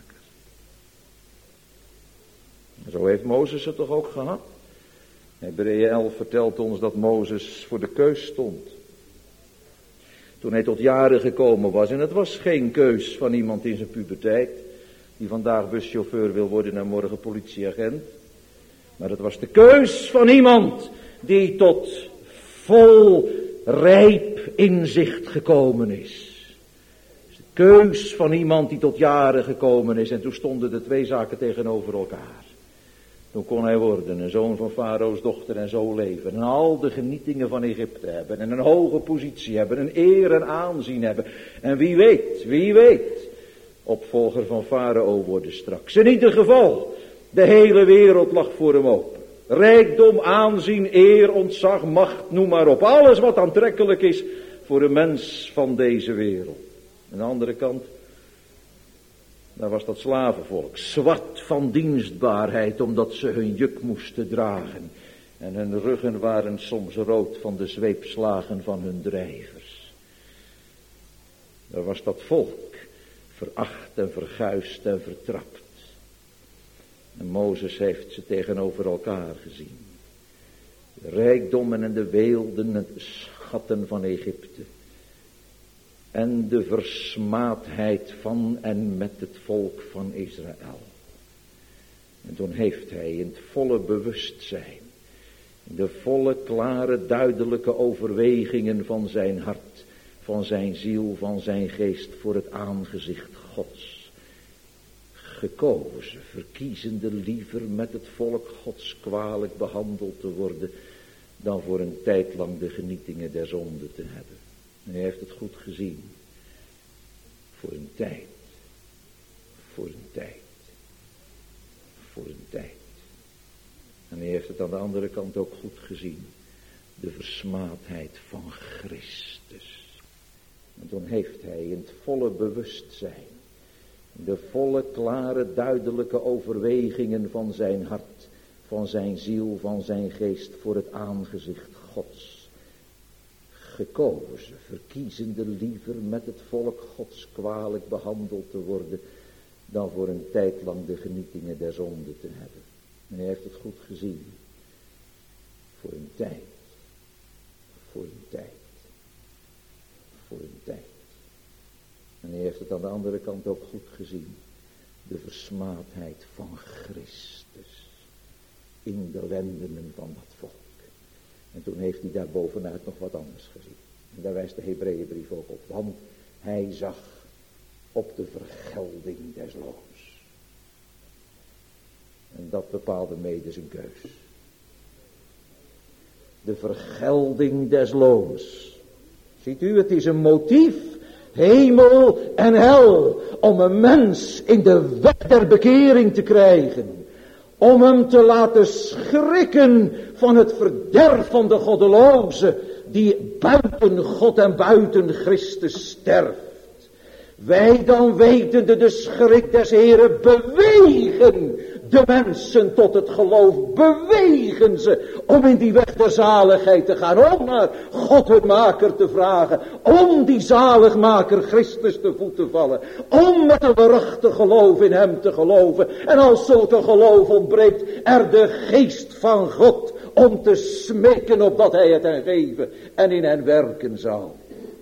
Speaker 1: Zo heeft Mozes het toch ook gehad? Hebreeën 11 vertelt ons dat Mozes voor de keus stond. Toen hij tot jaren gekomen was. En het was geen keus van iemand in zijn puberteit. Die vandaag buschauffeur wil worden en morgen politieagent. Maar het was de keus van iemand die tot vol rijp inzicht gekomen is. De keus van iemand die tot jaren gekomen is. En toen stonden de 2 zaken tegenover elkaar. Toen kon hij worden een zoon van Farao's dochter en zo leven. En al de genietingen van Egypte hebben. En een hoge positie hebben. Een eer en aanzien hebben. En wie weet. Opvolger van Farao worden straks. In ieder geval. De hele wereld lag voor hem open. Rijkdom, aanzien, eer, ontzag, macht, noem maar op. Alles wat aantrekkelijk is voor een mens van deze wereld. Aan de andere kant. Daar was dat slavenvolk, zwart van dienstbaarheid, omdat ze hun juk moesten dragen. En hun ruggen waren soms rood van de zweepslagen van hun drijvers. Daar was dat volk, veracht en verguisd en vertrapt. En Mozes heeft ze tegenover elkaar gezien. De rijkdommen en de weelden en de schatten van Egypte. En de versmaadheid van en met het volk van Israël. En toen heeft hij in het volle bewustzijn, in de volle, klare, duidelijke overwegingen van zijn hart, van zijn ziel, van zijn geest voor het aangezicht Gods gekozen, verkiezende liever met het volk Gods kwalijk behandeld te worden, dan voor een tijd lang de genietingen der zonde te hebben. En hij heeft het goed gezien. Voor een tijd. Voor een tijd. Voor een tijd. En hij heeft het aan de andere kant ook goed gezien. De versmaadheid van Christus. En toen heeft hij in het volle bewustzijn, de volle, klare, duidelijke overwegingen van zijn hart, van zijn ziel, van zijn geest voor het aangezicht Gods gekozen, verkiezende liever met het volk Gods kwalijk behandeld te worden, dan voor een tijd lang de genietingen der zonde te hebben. En hij heeft het goed gezien. Voor een tijd. Voor een tijd. Voor een tijd. En hij heeft het aan de andere kant ook goed gezien. De versmaadheid van Christus. In de lendenen van dat volk. En toen heeft hij daar bovenuit nog wat anders gezien. En daar wijst de Hebreeënbrief ook op. Want hij zag op de vergelding des loons. En dat bepaalde mede zijn keus. De vergelding des loons. Ziet u, het is een motief, hemel en hel, om een mens in de weg der bekering te krijgen. Om hem te laten schrikken van het verderf van de goddeloze, die buiten God en buiten Christus sterft. Wij dan wetende de schrik des Heren bewegen de mensen tot het geloof, bewegen ze om in die weg der zaligheid te gaan, om naar God hun maker te vragen, om die zaligmaker Christus te voet te vallen, om met een waarachtig geloof in hem te geloven. En als zo te geloof ontbreekt er de geest van God om te smeken opdat hij het hen geven en in hen werken zal.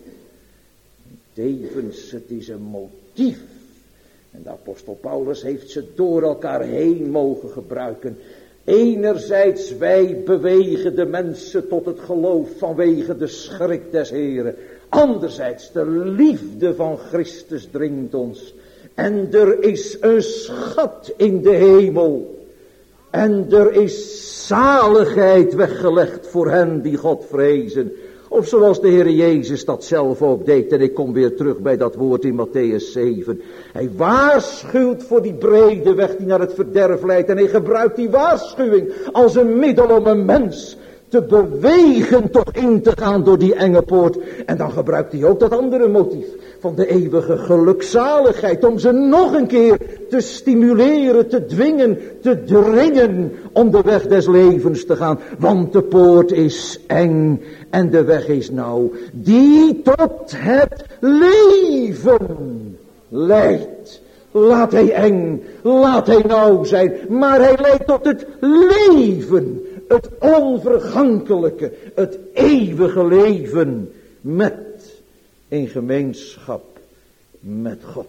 Speaker 1: Tevens, het is een motief. En de apostel Paulus heeft ze door elkaar heen mogen gebruiken. Enerzijds wij bewegen de mensen tot het geloof vanwege de schrik des Heren. Anderzijds de liefde van Christus dringt ons. En er is een schat in de hemel. En er is zaligheid weggelegd voor hen die God vrezen. Of zoals de Heer Jezus dat zelf ook deed. En ik kom weer terug bij dat woord in Matthäus 7. Hij waarschuwt voor die brede weg die naar het verderf leidt. En hij gebruikt die waarschuwing als een middel om een mens te bewegen tot in te gaan door die enge poort. En dan gebruikt hij ook dat andere motief van de eeuwige gelukzaligheid. Om ze nog een keer te stimuleren, te dwingen, te dringen om de weg des levens te gaan. Want de poort is eng en de weg is nauw. Die tot het leven leidt. Laat hij eng, laat hij nauw zijn. Maar hij leidt tot het leven. Het onvergankelijke, het eeuwige leven met in gemeenschap met God.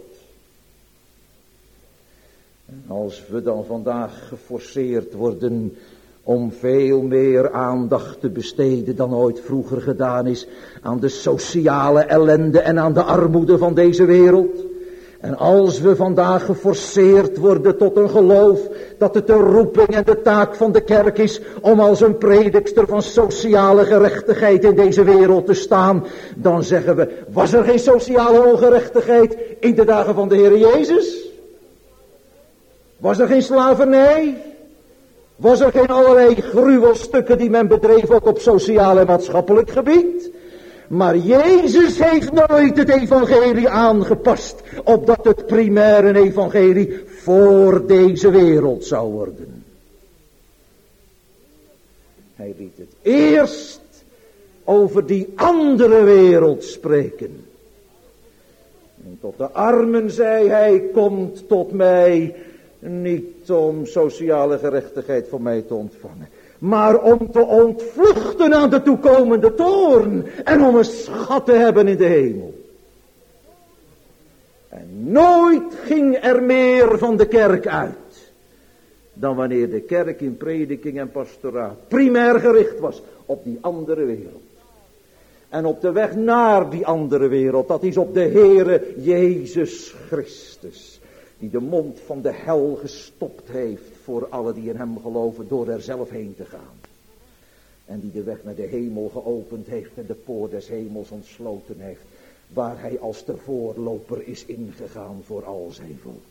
Speaker 1: En als we dan vandaag geforceerd worden om veel meer aandacht te besteden dan ooit vroeger gedaan is aan de sociale ellende en aan de armoede van deze wereld. En als we vandaag geforceerd worden tot een geloof dat het de roeping en de taak van de kerk is om als een predikster van sociale gerechtigheid in deze wereld te staan, dan zeggen we, was er geen sociale ongerechtigheid in de dagen van de Heer Jezus? Was er geen slavernij? Was er geen allerlei gruwelstukken die men bedreef ook op sociaal en maatschappelijk gebied? Maar Jezus heeft nooit het evangelie aangepast, opdat het primaire evangelie voor deze wereld zou worden. Hij liet het eerst over die andere wereld spreken. En tot de armen zei hij, komt tot mij, niet om sociale gerechtigheid voor mij te ontvangen, maar om te ontvluchten aan de toekomende toorn en om een schat te hebben in de hemel. En nooit ging er meer van de kerk uit dan wanneer de kerk in prediking en pastoraat primair gericht was op die andere wereld. En op de weg naar die andere wereld, dat is op de Heere Jezus Christus, die de mond van de hel gestopt heeft voor alle die in hem geloven, door er zelf heen te gaan. En die de weg naar de hemel geopend heeft en de poort des hemels ontsloten heeft, waar hij als de voorloper is ingegaan voor al zijn volk.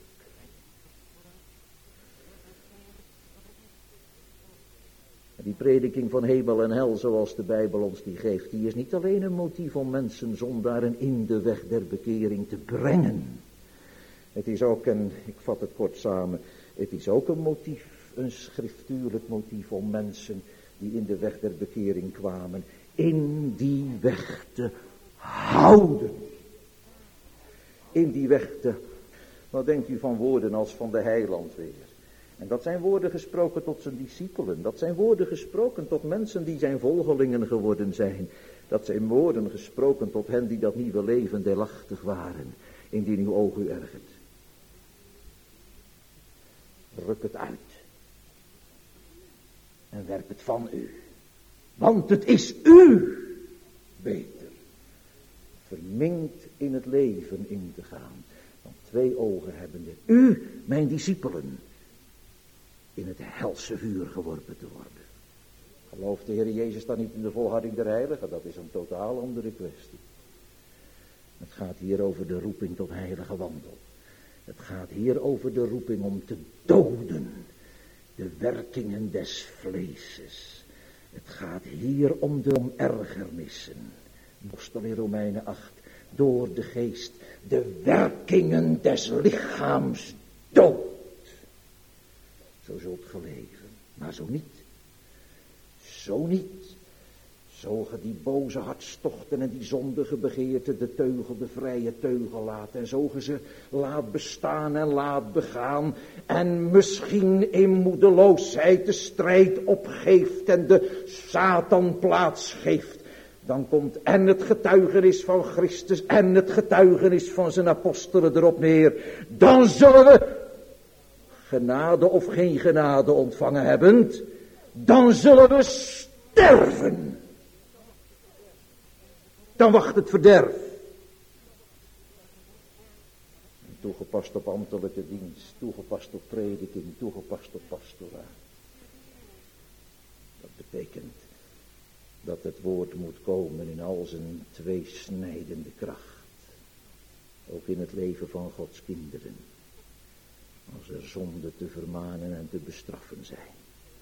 Speaker 1: Die prediking van hemel en hel, zoals de Bijbel ons die geeft, die is niet alleen een motief om mensen zondaren in de weg der bekering te brengen. Het is ook, en ik vat het kort samen, het is ook een motief, een schriftuurlijk motief om mensen die in de weg der bekering kwamen, in die weg te houden. In die weg te, wat denkt u van woorden als van de heiland weer? En dat zijn woorden gesproken tot zijn discipelen. Dat zijn woorden gesproken tot mensen die zijn volgelingen geworden zijn. Dat zijn woorden gesproken tot hen die dat nieuwe leven deelachtig waren. Indien uw oog u ergert. Ruk het uit. En werp het van u. Want het is u beter. Verminkt in het leven in te gaan. Dan 2 ogen hebbende. U, mijn discipelen. In het helse vuur geworpen te worden. Gelooft de Heer Jezus dan niet in de volharding der heiligen? Dat is een totaal andere kwestie. Het gaat hier over de roeping tot heilige wandel. Het gaat hier over de roeping om te doden. De werkingen des vleeses. Het gaat hier om de onergernissen. Apostel in Romeinen 8. Door de geest de werkingen des lichaams dood. Zo zult ge leven, maar zo niet. Zo niet. Zo ge die boze hartstochten en die zondige begeerten de teugel, de vrije teugel laat. En zo ge ze laat bestaan en laat begaan. En misschien in moedeloosheid de strijd opgeeft en de Satan plaats geeft. Dan komt en het getuigenis van Christus en het getuigenis van zijn apostelen erop neer. Dan zullen we, genade of geen genade ontvangen hebbend, dan zullen we sterven. Dan wacht het verderf. Toegepast op ambtelijke dienst, toegepast op prediking, toegepast op pastoraat. Dat betekent dat het woord moet komen in al zijn tweesnijdende kracht. Ook in het leven van Gods kinderen. Als er zonde te vermanen en te bestraffen zijn.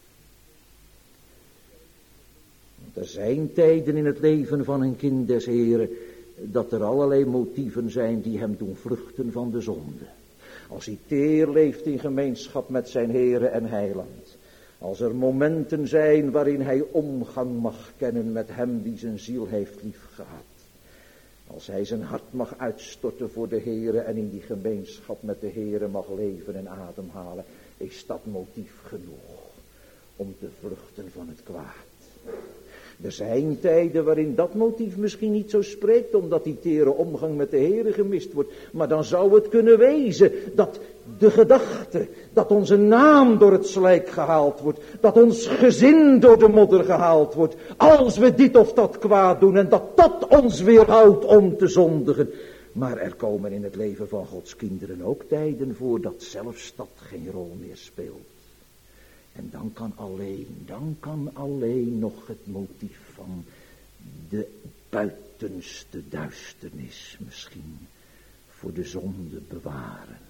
Speaker 1: Want er zijn tijden in het leven van een kind des Heren, dat er allerlei motieven zijn die hem doen vluchten van de zonde. Als hij teer leeft in gemeenschap met zijn Heere en Heiland. Als er momenten zijn waarin hij omgang mag kennen met hem die zijn ziel heeft liefgehad. Als hij zijn hart mag uitstorten voor de Heere en in die gemeenschap met de Heere mag leven en ademhalen, is dat motief genoeg om te vluchten van het kwaad. Er zijn tijden waarin dat motief misschien niet zo spreekt, omdat die tere omgang met de Heere gemist wordt. Maar dan zou het kunnen wezen dat de gedachte, dat onze naam door het slijk gehaald wordt, dat ons gezin door de modder gehaald wordt, als we dit of dat kwaad doen en dat dat ons weerhoudt om te zondigen. Maar er komen in het leven van Gods kinderen ook tijden voor dat zelfs dat geen rol meer speelt. En dan kan alleen nog het motief van de buitenste duisternis misschien voor de zonde bewaren.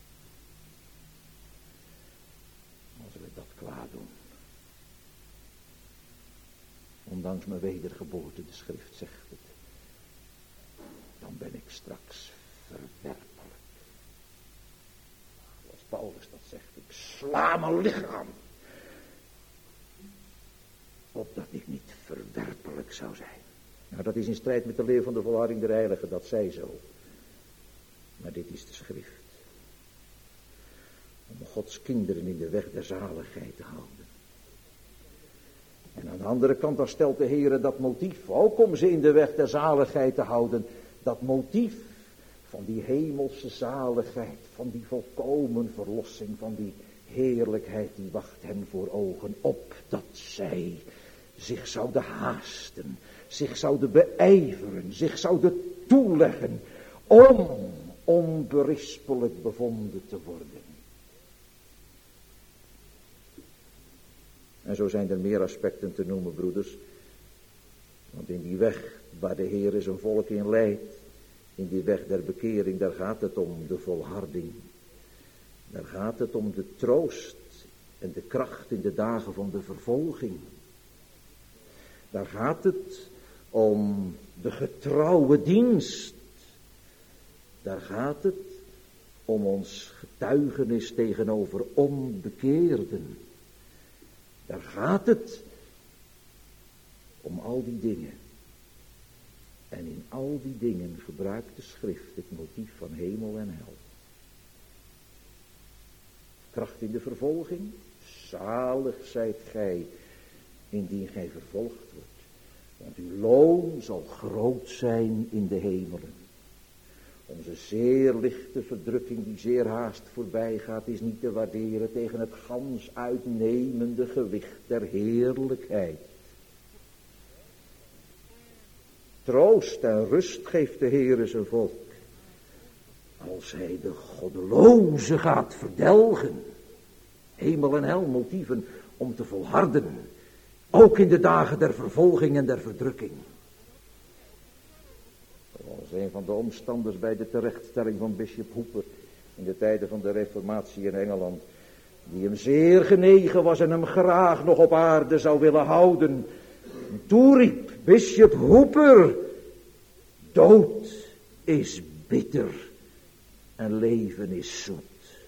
Speaker 1: Als we dat kwaad doen. Ondanks mijn wedergeboorte, de schrift zegt het. Dan ben ik straks verwerpelijk. Zoals Paulus dat zegt, ik sla mijn lichaam. Opdat ik niet verwerpelijk zou zijn. Nou, dat is in strijd met de leer van de volharding der heiligen, dat zij zo. Maar dit is de schrift. Om Gods kinderen in de weg der zaligheid te houden. En aan de andere kant, dan stelt de Heer dat motief ook om ze in de weg der zaligheid te houden. Dat motief van die hemelse zaligheid, van die volkomen verlossing, van die heerlijkheid, die wacht hen voor ogen op. Dat zij zich zouden haasten, zich zouden beijveren, zich zouden toeleggen om onberispelijk bevonden te worden. En zo zijn er meer aspecten te noemen, broeders. Want in die weg waar de Heer zijn volk in leidt, in die weg der bekering, daar gaat het om de volharding. Daar gaat het om de troost en de kracht in de dagen van de vervolging. Daar gaat het om de getrouwe dienst. Daar gaat het om ons getuigenis tegenover onbekeerden. Daar gaat het om al die dingen. En in al die dingen gebruikt de schrift het motief van hemel en hel. Kracht in de vervolging. Zalig zijt gij indien gij vervolgd wordt. Want uw loon zal groot zijn in de hemelen. Onze zeer lichte verdrukking die zeer haast voorbij gaat, is niet te waarderen tegen het gans uitnemende gewicht der heerlijkheid. Troost en rust geeft de Heere zijn volk. Als hij de goddeloze gaat verdelgen. Hemel en hel motieven om te volharden. Ook in de dagen der vervolging en der verdrukking. Zoals een van de omstanders bij de terechtstelling van Bishop Hooper in de tijden van de reformatie in Engeland, die hem zeer genegen was en hem graag nog op aarde zou willen houden, toeriep: Bishop Hooper, dood is bitter en leven is zoet.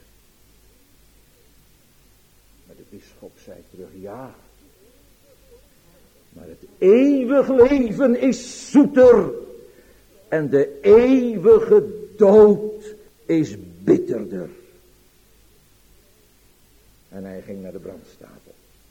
Speaker 1: Maar de bisschop zei terug: ja, maar het eeuwig leven is zoeter en de eeuwige dood is bitterder. En hij ging naar de brandstapel.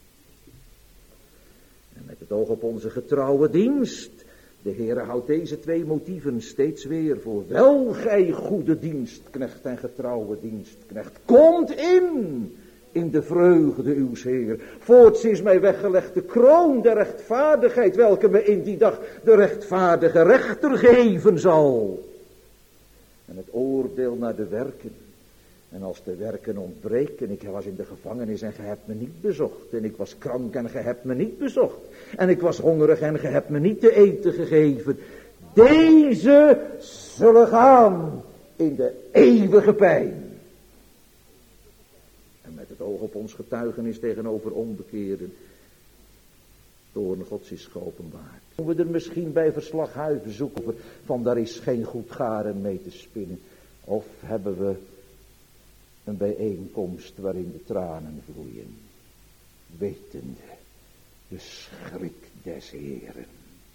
Speaker 1: En met het oog op onze getrouwe dienst. De Heere houdt deze twee motieven steeds weer voor. Wel gij goede dienstknecht en getrouwe dienstknecht. Komt in de vreugde uws Heer. Voorts is mij weggelegd de kroon der rechtvaardigheid, welke me in die dag de rechtvaardige rechter geven zal. En het oordeel naar de werken. En als de werken ontbreken, ik was in de gevangenis en gij hebt me niet bezocht. En ik was krank en gij hebt me niet bezocht. En ik was hongerig en gij hebt me niet te eten gegeven. Deze zullen gaan in de eeuwige pijn. En met het oog op ons getuigenis tegenover onbekeerden, toorn Gods is geopenbaard. Moeten we er misschien bij verslaghuizen zoeken van daar is geen goed garen mee te spinnen. Of hebben we een bijeenkomst waarin de tranen vloeien, wetende de schrik des Heeren,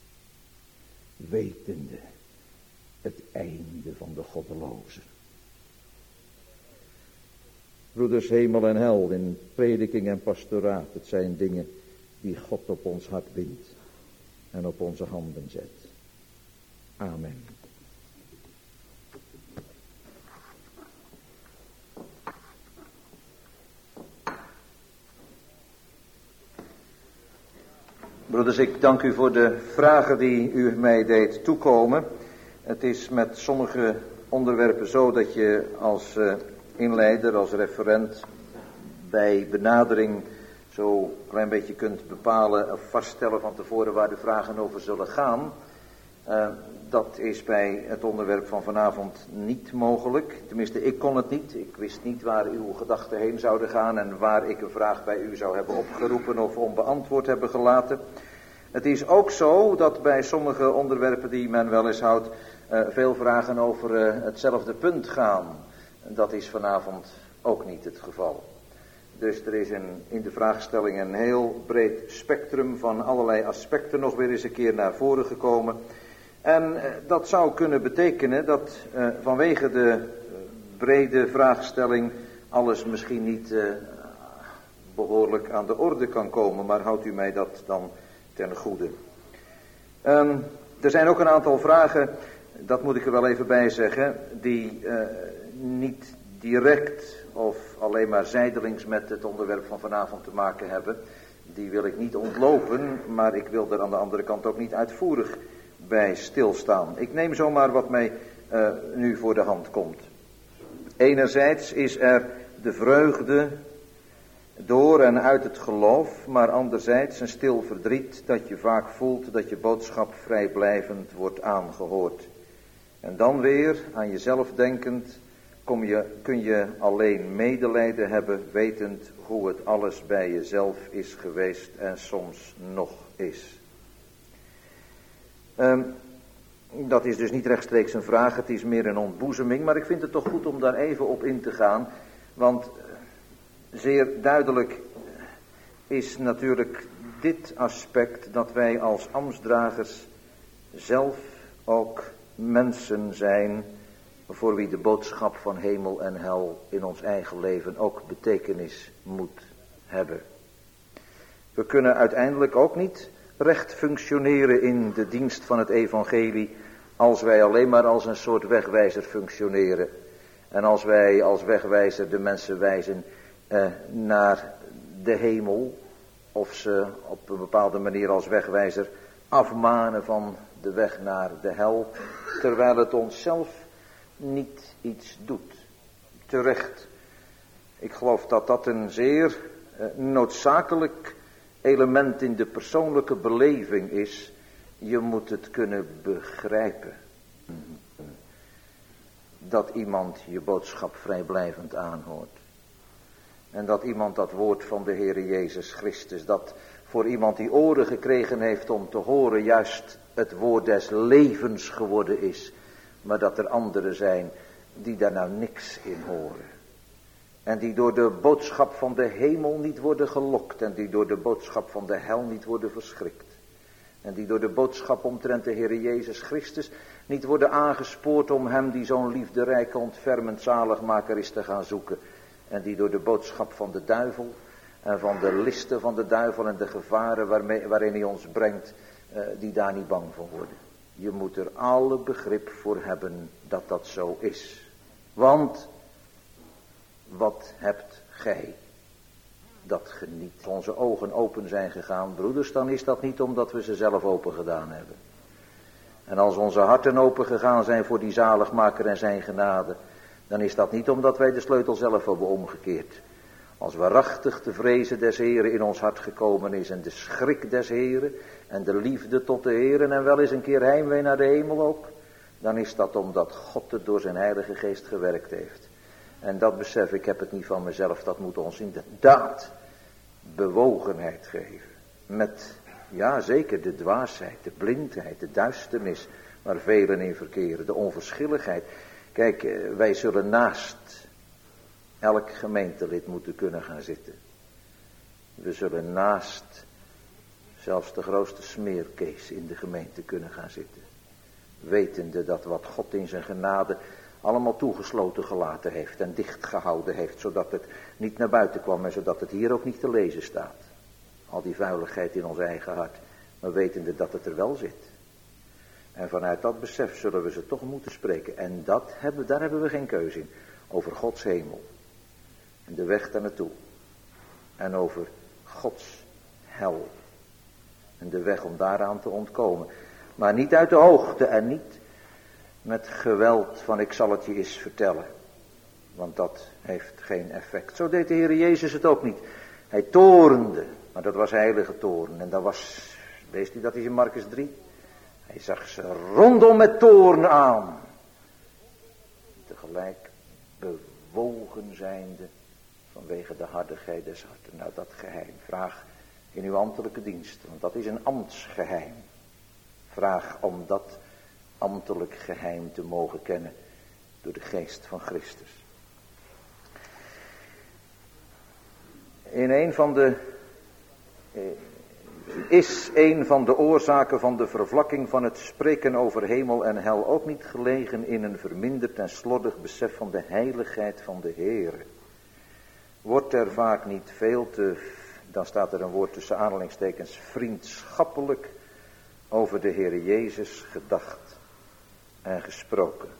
Speaker 1: wetende het einde van de goddelozen. Broeders, hemel en hel in prediking en pastoraat, het zijn dingen die God op ons hart bindt en op onze handen zet. Amen. Broeders, ik dank u voor de vragen die u mij deed toekomen. Het is met sommige onderwerpen zo dat je als inleider, als referent bij benadering zo een klein beetje kunt bepalen of vaststellen van tevoren waar de vragen over zullen gaan. Dat is bij het onderwerp van vanavond niet mogelijk. Tenminste, ik kon het niet. Ik wist niet waar uw gedachten heen zouden gaan en waar ik een vraag bij u zou hebben opgeroepen of onbeantwoord hebben gelaten. Het is ook zo dat bij sommige onderwerpen die men wel eens houdt, veel vragen over hetzelfde punt gaan. Dat is vanavond ook niet het geval. Dus er is in de vraagstelling een heel breed spectrum van allerlei aspecten nog weer eens een keer naar voren gekomen. En dat zou kunnen betekenen dat vanwege de brede vraagstelling alles misschien niet behoorlijk aan de orde kan komen, maar houdt u mij dat dan ten goede. Er zijn ook een aantal vragen, dat moet ik er wel even bij zeggen, die niet direct of alleen maar zijdelings met het onderwerp van vanavond te maken hebben. Die wil ik niet ontlopen, maar ik wil er aan de andere kant ook niet uitvoerig bij stilstaan. Ik neem zomaar wat mij nu voor de hand komt. Enerzijds is er de vreugde door en uit het geloof, maar anderzijds een stil verdriet dat je vaak voelt dat je boodschap vrijblijvend wordt aangehoord. En dan weer, aan jezelf denkend, kun je alleen medelijden hebben, wetend hoe het alles bij jezelf is geweest en soms nog is. Dat is dus niet rechtstreeks een vraag, het is meer een ontboezeming, maar ik vind het toch goed om daar even op in te gaan, want zeer duidelijk is natuurlijk dit aspect dat wij als ambtsdragers zelf ook mensen zijn voor wie de boodschap van hemel en hel in ons eigen leven ook betekenis moet hebben. We kunnen uiteindelijk ook niet recht functioneren in de dienst van het evangelie als wij alleen maar als een soort wegwijzer functioneren. En als wij als wegwijzer de mensen wijzen naar de hemel, of ze op een bepaalde manier als wegwijzer afmanen van de weg naar de hel, terwijl het onszelf niet iets doet. Terecht. Ik geloof dat dat een zeer noodzakelijk element in de persoonlijke beleving is. Je moet het kunnen begrijpen. Dat iemand je boodschap vrijblijvend aanhoort. En dat iemand dat woord van de Heere Jezus Christus, dat voor iemand die oren gekregen heeft om te horen, juist het woord des levens geworden is. Maar dat er anderen zijn die daar nou niks in horen. En die door de boodschap van de hemel niet worden gelokt. En die door de boodschap van de hel niet worden verschrikt. En die door de boodschap omtrent de Heere Jezus Christus niet worden aangespoord om hem die zo'n liefderijke ontfermend zaligmaker is te gaan zoeken. En die door de boodschap van de duivel en van de listen van de duivel en de gevaren waarin hij ons brengt, die daar niet bang voor worden. Je moet er alle begrip voor hebben dat dat zo is. Want, wat hebt gij dat geniet? Als onze ogen open zijn gegaan, broeders, dan is dat niet omdat we ze zelf open gedaan hebben. En als onze harten open gegaan zijn voor die zaligmaker en zijn genade, dan is dat niet omdat wij de sleutel zelf hebben omgekeerd. Als waarachtig de vrezen des Heren in ons hart gekomen is en de schrik des Heren en de liefde tot de Heren en wel eens een keer heimwee naar de hemel ook, dan is dat omdat God het door zijn Heilige Geest gewerkt heeft. En dat besef, ik heb het niet van mezelf, dat moet ons inderdaad bewogenheid geven. Met, ja zeker, de dwaasheid, de blindheid, de duisternis waar velen in verkeren, de onverschilligheid. Kijk, wij zullen naast elk gemeentelid moeten kunnen gaan zitten. We zullen naast zelfs de grootste smeerkees in de gemeente kunnen gaan zitten. Wetende dat wat God in zijn genade allemaal toegesloten gelaten heeft en dicht gehouden heeft, zodat het niet naar buiten kwam en zodat het hier ook niet te lezen staat. Al die vuiligheid in ons eigen hart, maar wetende dat het er wel zit. En vanuit dat besef zullen we ze toch moeten spreken. En daar hebben we geen keuze in. Over Gods hemel. En de weg daar naartoe. En over Gods hel. En de weg om daaraan te ontkomen. Maar niet uit de hoogte en niet met geweld van ik zal het je eens vertellen. Want dat heeft geen effect. Zo deed de Heer Jezus het ook niet. Hij toornde. Maar dat was heilige toorn. En dat was, leest u dat is in Markus 3? Hij zag ze rondom met toorn aan. Tegelijk bewogen zijnde vanwege de hardigheid des harten. Nou, dat geheim. Vraag in uw ambtelijke dienst. Want dat is een ambtsgeheim. Vraag om dat ambtelijk geheim te mogen kennen door de geest van Christus. In een van de Is een van de oorzaken van de vervlakking van het spreken over hemel en hel ook niet gelegen in een verminderd en slordig besef van de heiligheid van de Heere? Wordt er vaak niet veel te, dan staat er een woord tussen aanhalingstekens, vriendschappelijk over de Heere Jezus gedacht en gesproken?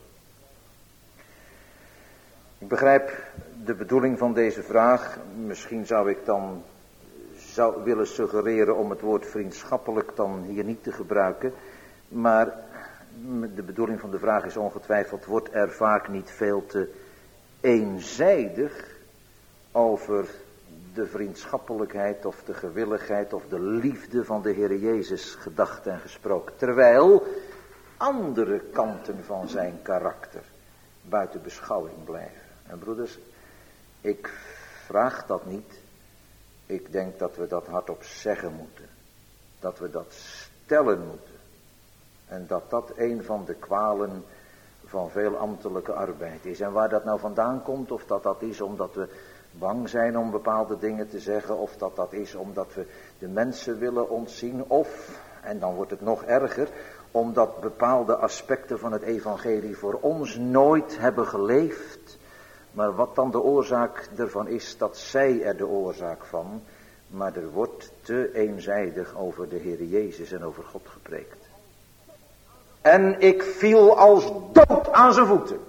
Speaker 1: Ik begrijp de bedoeling van deze vraag. Misschien zou ik dan willen suggereren om het woord vriendschappelijk dan hier niet te gebruiken. Maar de bedoeling van de vraag is ongetwijfeld, wordt er vaak niet veel te eenzijdig over de vriendschappelijkheid of de gewilligheid of de liefde van de Heere Jezus gedacht en gesproken. Terwijl andere kanten van zijn karakter buiten beschouwing blijven. En broeders, ik vraag dat niet. Ik denk dat we dat hardop zeggen moeten. Dat we dat stellen moeten. En dat dat een van de kwalen van veel ambtelijke arbeid is. En waar dat nou vandaan komt, of dat is omdat we bang zijn om bepaalde dingen te zeggen, of dat is omdat we de mensen willen ontzien, of, en dan wordt het nog erger, omdat bepaalde aspecten van het evangelie voor ons nooit hebben geleefd. Maar wat dan de oorzaak ervan is, dat zij er de oorzaak van. Maar er wordt te eenzijdig over de Heere Jezus en over God gepreekt. En ik viel als dood aan zijn voeten.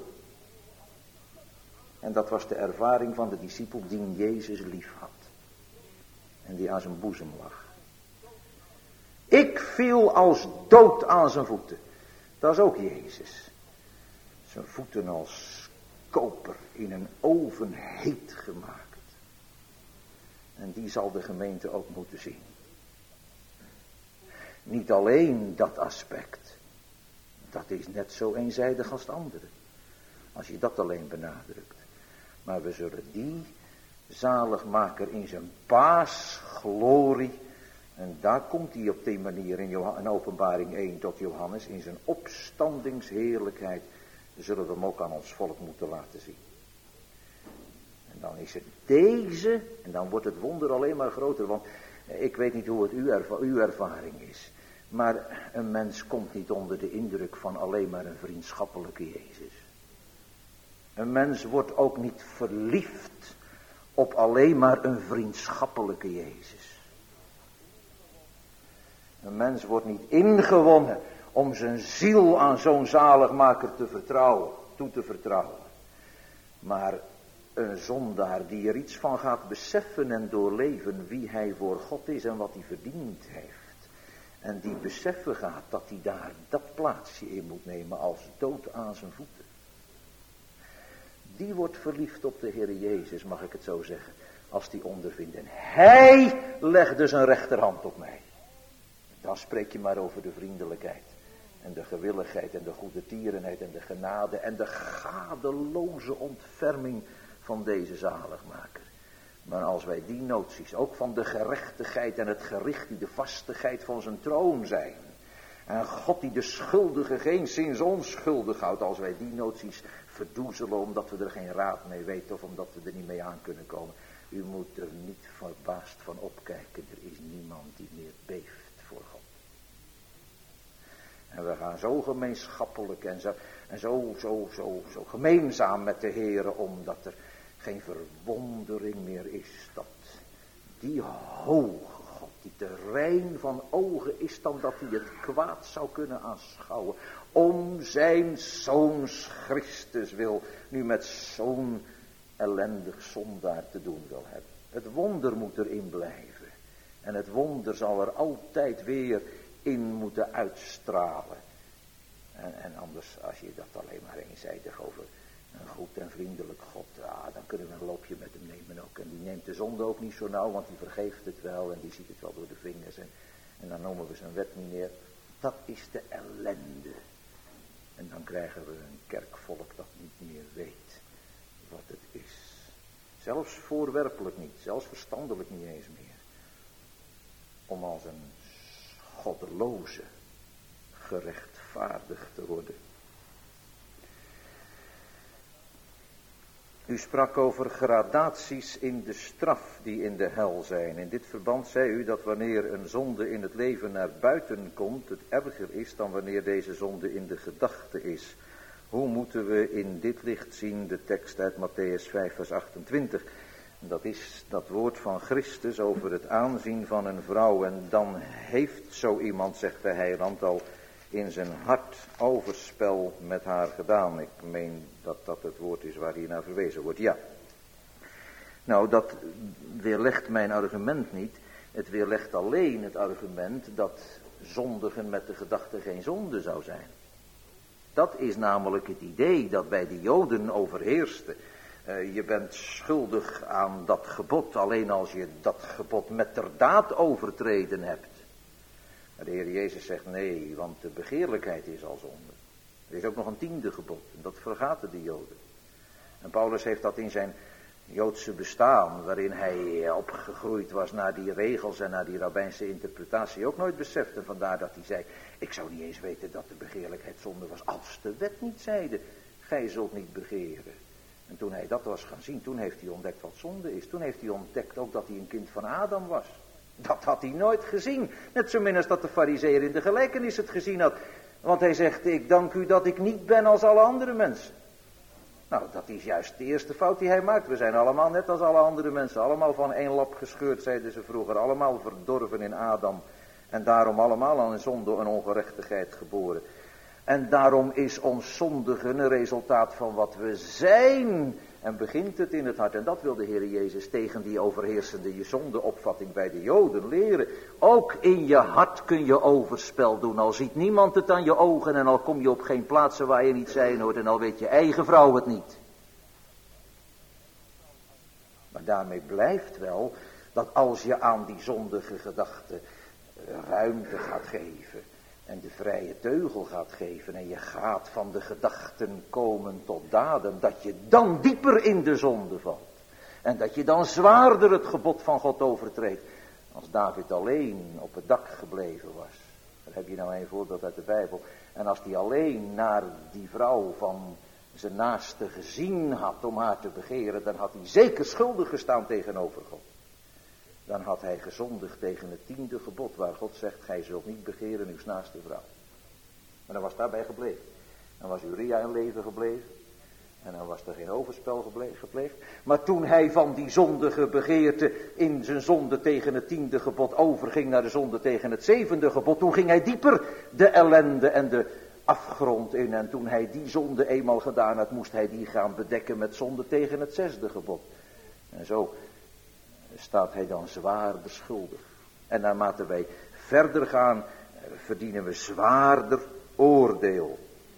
Speaker 1: En dat was de ervaring van de discipel die Jezus lief had. En die aan zijn boezem lag. Ik viel als dood aan zijn voeten. Dat is ook Jezus. Zijn voeten als koper in een oven heet gemaakt. En die zal de gemeente ook moeten zien. Niet alleen dat aspect. Dat is net zo eenzijdig als het andere. Als je dat alleen benadrukt. Maar we zullen die zaligmaker in zijn paasglorie. En daar komt hij op die manier in Openbaring 1 tot Johannes. In zijn opstandingsheerlijkheid. Zullen we hem ook aan ons volk moeten laten zien. En dan is het deze. En dan wordt het wonder alleen maar groter. Want ik weet niet hoe het uw ervaring is. Maar een mens komt niet onder de indruk van alleen maar een vriendschappelijke Jezus. Een mens wordt ook niet verliefd op alleen maar een vriendschappelijke Jezus. Een mens wordt niet ingewonnen om zijn ziel aan zo'n zaligmaker toe te vertrouwen. Maar een zondaar die er iets van gaat beseffen en doorleven wie hij voor God is en wat hij verdiend heeft. En die beseffen gaat dat hij daar dat plaatsje in moet nemen als dood aan zijn voeten. Die wordt verliefd op de Heer Jezus, mag ik het zo zeggen, als die ondervindt. En hij legde zijn rechterhand op mij. Dan spreek je maar over de vriendelijkheid. En de gewilligheid en de goede tierenheid en de genade en de gadeloze ontferming van deze zaligmaker. Maar als wij die noties, ook van de gerechtigheid en het gericht die de vastigheid van zijn troon zijn. En God die de schuldige geenszins onschuldig houdt. Als wij die noties verdoezelen omdat we er geen raad mee weten of omdat we er niet mee aan kunnen komen. U moet er niet verbaasd van opkijken. Er is niemand die meer beeft voor God. En we gaan zo gemeenschappelijk en zo gemeenzaam met de Heere om dat er geen verwondering meer is dat die hoge God, die te rein van ogen is dan dat hij het kwaad zou kunnen aanschouwen, om zijn zoons Christus wil, nu met zo'n ellendig zondaar te doen wil hebben. Het wonder moet erin blijven. En het wonder zal er altijd weer in moeten uitstralen. En anders, als je dat alleen maar eenzijdig over een goed en vriendelijk God, dan kunnen we een loopje met hem nemen ook. En die neemt de zonde ook niet zo nauw, want die vergeeft het wel en die ziet het wel door de vingers. En dan noemen we zijn wet niet meer. Dat is de ellende. En dan krijgen we een kerkvolk dat niet meer weet wat het is. Zelfs voorwerpelijk niet, zelfs verstandelijk niet eens meer. Om als een goddeloze gerechtvaardigd te worden. U sprak over gradaties in de straf die in de hel zijn. In dit verband zei u dat wanneer een zonde in het leven naar buiten komt, het erger is dan wanneer deze zonde in de gedachte is. Hoe moeten we in dit licht zien de tekst uit Matthäus 5 vers 28? Dat is dat woord van Christus over het aanzien van een vrouw. En dan heeft zo iemand, zegt de heiland, al in zijn hart overspel met haar gedaan. Ik meen dat dat het woord is waar hier naar verwezen wordt. Ja. Nou, dat weerlegt mijn argument niet. Het weerlegt alleen het argument dat zondigen met de gedachte geen zonde zou zijn. Dat is namelijk het idee dat bij de Joden overheerste. Je bent schuldig aan dat gebod alleen als je dat gebod met ter daad overtreden hebt. Maar de Heer Jezus zegt nee, want de begeerlijkheid is al zonde. Er is ook nog een 10e gebod en dat vergaten de Joden. En Paulus heeft dat in zijn Joodse bestaan, waarin hij opgegroeid was naar die regels en naar die rabbijnse interpretatie, ook nooit beseft. En vandaar dat hij zei, ik zou niet eens weten dat de begeerlijkheid zonde was, als de wet niet zeide, gij zult niet begeren. En toen hij dat was gaan zien, toen heeft hij ontdekt wat zonde is. Toen heeft hij ontdekt ook dat hij een kind van Adam was. Dat had hij nooit gezien. Net zo min als dat de farizeeër in de gelijkenis het gezien had. Want hij zegt, ik dank u dat ik niet ben als alle andere mensen. Nou, dat is juist de eerste fout die hij maakt. We zijn allemaal net als alle andere mensen. Allemaal van één lap gescheurd, zeiden ze vroeger. Allemaal verdorven in Adam. En daarom allemaal aan een zonde en ongerechtigheid geboren. En daarom is ons zondigen een resultaat van wat we zijn. En begint het in het hart. En dat wil de Heer Jezus tegen die overheersende zondeopvatting bij de Joden leren. Ook in je hart kun je overspel doen. Al ziet niemand het aan je ogen en al kom je op geen plaatsen waar je niet zijn hoort. En al weet je eigen vrouw het niet. Maar daarmee blijft wel dat als je aan die zondige gedachten ruimte gaat geven. En de vrije teugel gaat geven en je gaat van de gedachten komen tot daden. Dat je dan dieper in de zonde valt. En dat je dan zwaarder het gebod van God overtreedt. Als David alleen op het dak gebleven was. Daar heb je nou een voorbeeld uit de Bijbel. En als hij alleen naar die vrouw van zijn naaste gezien had om haar te begeren. Dan had hij zeker schuldig gestaan tegenover God. Dan had hij gezondigd tegen het 10e gebod waar God zegt, gij zult niet begeren uw naaste vrouw. Maar dan was daarbij gebleven. Dan was Uria in leven gebleven. En dan was er geen overspel gepleegd. Maar toen hij van die zondige begeerte in zijn zonde tegen het 10e gebod overging naar de zonde tegen het 7e gebod. Toen ging hij dieper de ellende en de afgrond in. En toen hij die zonde eenmaal gedaan had, moest hij die gaan bedekken met zonde tegen het 6e gebod. En zo staat hij dan zwaar beschuldigd. En naarmate wij verder gaan, verdienen we zwaarder oordeel.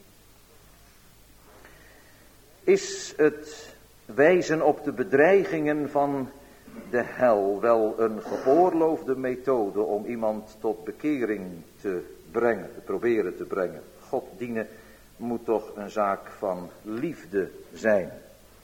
Speaker 1: Is het wijzen op de bedreigingen van de hel wel een geoorloofde methode om iemand tot bekering te brengen, te proberen te brengen? God dienen moet toch een zaak van liefde zijn.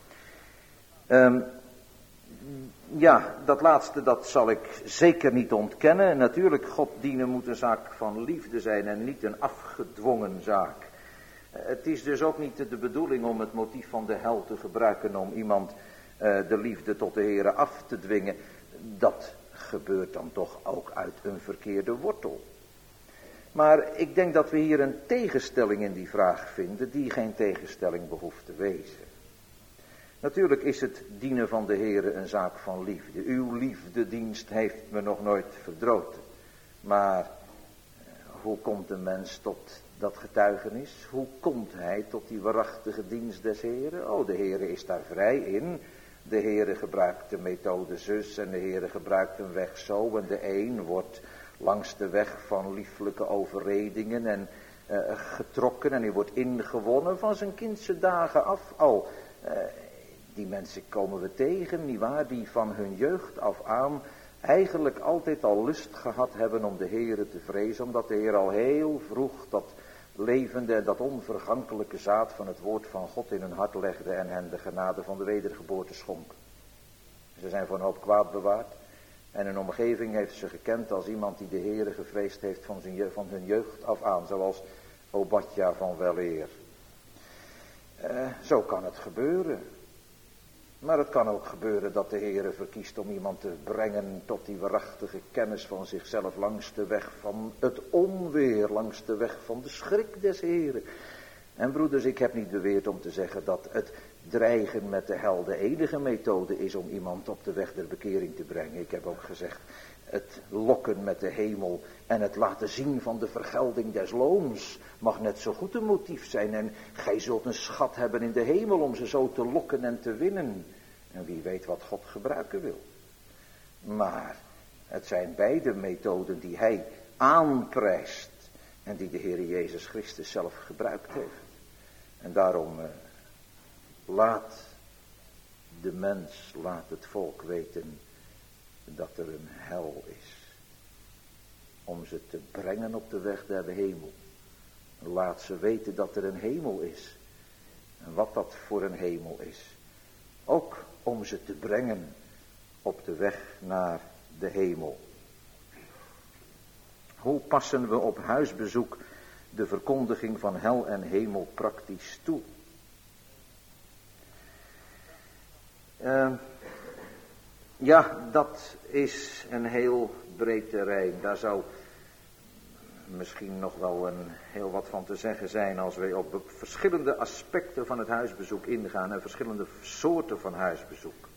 Speaker 1: Ja, dat laatste, dat zal ik zeker niet ontkennen. Natuurlijk, God dienen moet een zaak van liefde zijn en niet een afgedwongen zaak. Het is dus ook niet de bedoeling om het motief van de hel te gebruiken om iemand de liefde tot de Heere af te dwingen. Dat gebeurt dan toch ook uit een verkeerde wortel. Maar ik denk dat we hier een tegenstelling in die vraag vinden die geen tegenstelling behoeft te wezen. Natuurlijk is het dienen van de Heere een zaak van liefde. Uw liefdedienst heeft me nog nooit verdroten. Maar hoe komt een mens tot dat getuigenis? Hoe komt hij tot die waarachtige dienst des Heeren? Oh, de Heere is daar vrij in. De Heere gebruikt de methode zus en de Heere gebruikt een weg zo. En de een wordt langs de weg van lieflijke overredingen en getrokken. En hij wordt ingewonnen van zijn kindse dagen af al. Die mensen komen we tegen, nietwaar, die van hun jeugd af aan eigenlijk altijd al lust gehad hebben om de Heere te vrezen. Omdat de Heer al heel vroeg dat levende en dat onvergankelijke zaad van het woord van God in hun hart legde en hen de genade van de wedergeboorte schonk. Ze zijn voor een hoop kwaad bewaard. En hun omgeving heeft ze gekend als iemand die de Heere gevreesd heeft van hun jeugd af aan. Zoals Obadja van weleer. Zo kan het gebeuren. Maar het kan ook gebeuren dat de Heere verkiest om iemand te brengen tot die waarachtige kennis van zichzelf langs de weg van het onweer, langs de weg van de schrik des Heeren. En broeders, ik heb niet beweerd om te zeggen dat het dreigen met de hel de enige methode is om iemand op de weg der bekering te brengen. Ik heb ook gezegd, het lokken met de hemel en het laten zien van de vergelding des loons mag net zo goed een motief zijn. En gij zult een schat hebben in de hemel om ze zo te lokken en te winnen. En wie weet wat God gebruiken wil. Maar het zijn beide methoden die hij aanprijst en die de Heer Jezus Christus zelf gebruikt heeft. En daarom laat de mens, laat het volk weten dat er een hel is. Om ze te brengen op de weg der hemel. Laat ze weten dat er een hemel is. En wat dat voor een hemel is. Ook om ze te brengen op de weg naar de hemel. Hoe passen we op huisbezoek de verkondiging van hel en hemel praktisch toe? Ja, dat is een heel breed terrein. Daar zou misschien nog wel heel wat van te zeggen zijn als we op verschillende aspecten van het huisbezoek ingaan en verschillende soorten van huisbezoek.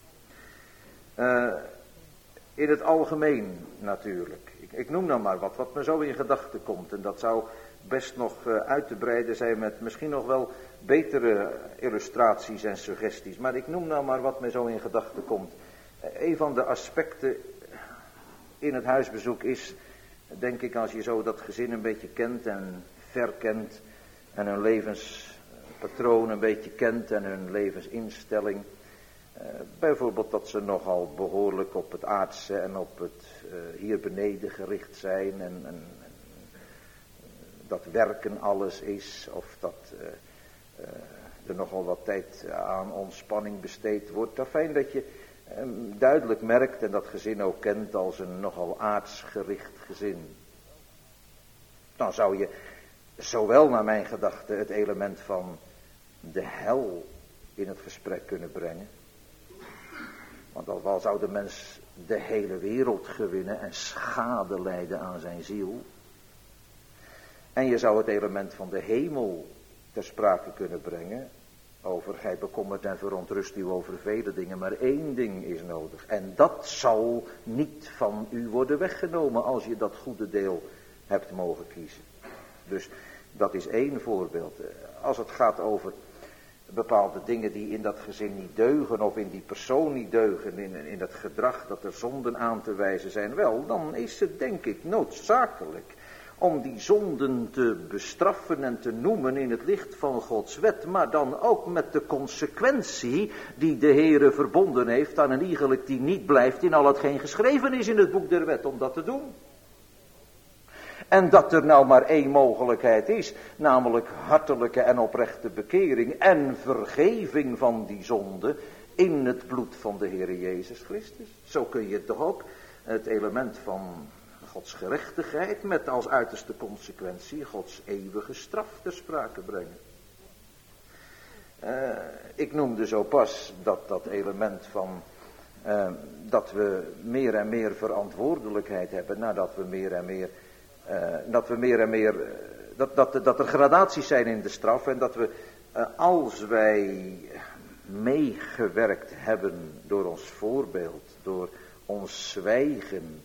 Speaker 1: In het algemeen natuurlijk. Ik noem nou maar wat me zo in gedachten komt. En dat zou best nog uit te breiden zijn met misschien nog wel betere illustraties en suggesties. Maar ik noem nou maar wat me zo in gedachten komt. Een van de aspecten in het huisbezoek is, denk ik, als je zo dat gezin een beetje kent en verkent en hun levenspatroon een beetje kent en hun levensinstelling. Bijvoorbeeld dat ze nogal behoorlijk op het aardse en op het hier beneden gericht zijn en dat werken alles is, of dat er nogal wat tijd aan ontspanning besteed wordt. Fijn dat je duidelijk merkt en dat gezin ook kent als een nogal aardsgericht gezin. Dan zou je zowel naar mijn gedachte het element van de hel in het gesprek kunnen brengen. Want al zou de mens de hele wereld gewinnen en schade lijden aan zijn ziel. En je zou het element van de hemel ter sprake kunnen brengen. Over gij bekommert en verontrust u over vele dingen, maar één ding is nodig. En dat zal niet van u worden weggenomen als je dat goede deel hebt mogen kiezen. Dus dat is één voorbeeld. Als het gaat over bepaalde dingen die in dat gezin niet deugen of in die persoon niet deugen, in dat gedrag dat er zonden aan te wijzen zijn, wel, dan is het denk ik noodzakelijk om die zonden te bestraffen en te noemen in het licht van Gods wet, maar dan ook met de consequentie die de Heere verbonden heeft aan een iegelijk die niet blijft in al hetgeen geschreven is in het boek der wet om dat te doen. En dat er nou maar één mogelijkheid is, namelijk hartelijke en oprechte bekering en vergeving van die zonde in het bloed van de Heere Jezus Christus. Zo kun je toch ook het element van Gods gerechtigheid met als uiterste consequentie Gods eeuwige straf ter sprake brengen. Ik noemde zo pas dat element van dat we meer en meer verantwoordelijkheid hebben nadat we meer en meer dat er gradaties zijn in de straf en dat we als wij meegewerkt hebben door ons voorbeeld, door ons zwijgen,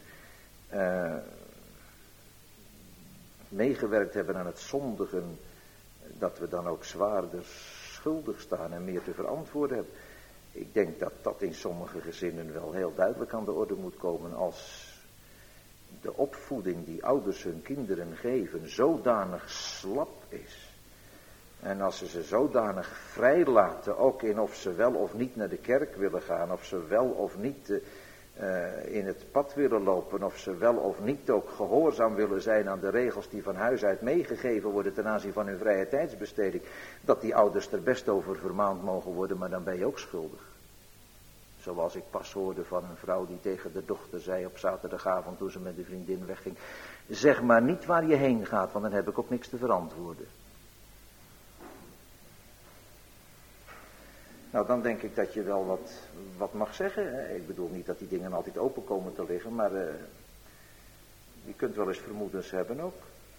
Speaker 1: meegewerkt hebben aan het zondigen, dat we dan ook zwaarder schuldig staan en meer te verantwoorden hebben. Ik denk dat dat in sommige gezinnen wel heel duidelijk aan de orde moet komen als de opvoeding die ouders hun kinderen geven zodanig slap is. En als ze zodanig vrijlaten, ook in of ze wel of niet naar de kerk willen gaan, of ze wel of niet in het pad willen lopen, of ze wel of niet ook gehoorzaam willen zijn aan de regels die van huis uit meegegeven worden ten aanzien van hun vrije tijdsbesteding, dat die ouders er best over vermaand mogen worden, maar dan ben je ook schuldig. Zoals ik pas hoorde van een vrouw die tegen de dochter zei op zaterdagavond toen ze met een vriendin wegging: zeg maar niet waar je heen gaat, want dan heb ik ook niks te verantwoorden. Nou, dan denk ik dat je wel wat mag zeggen. Ik bedoel niet dat die dingen altijd open komen te liggen, maar je kunt wel eens vermoedens hebben ook.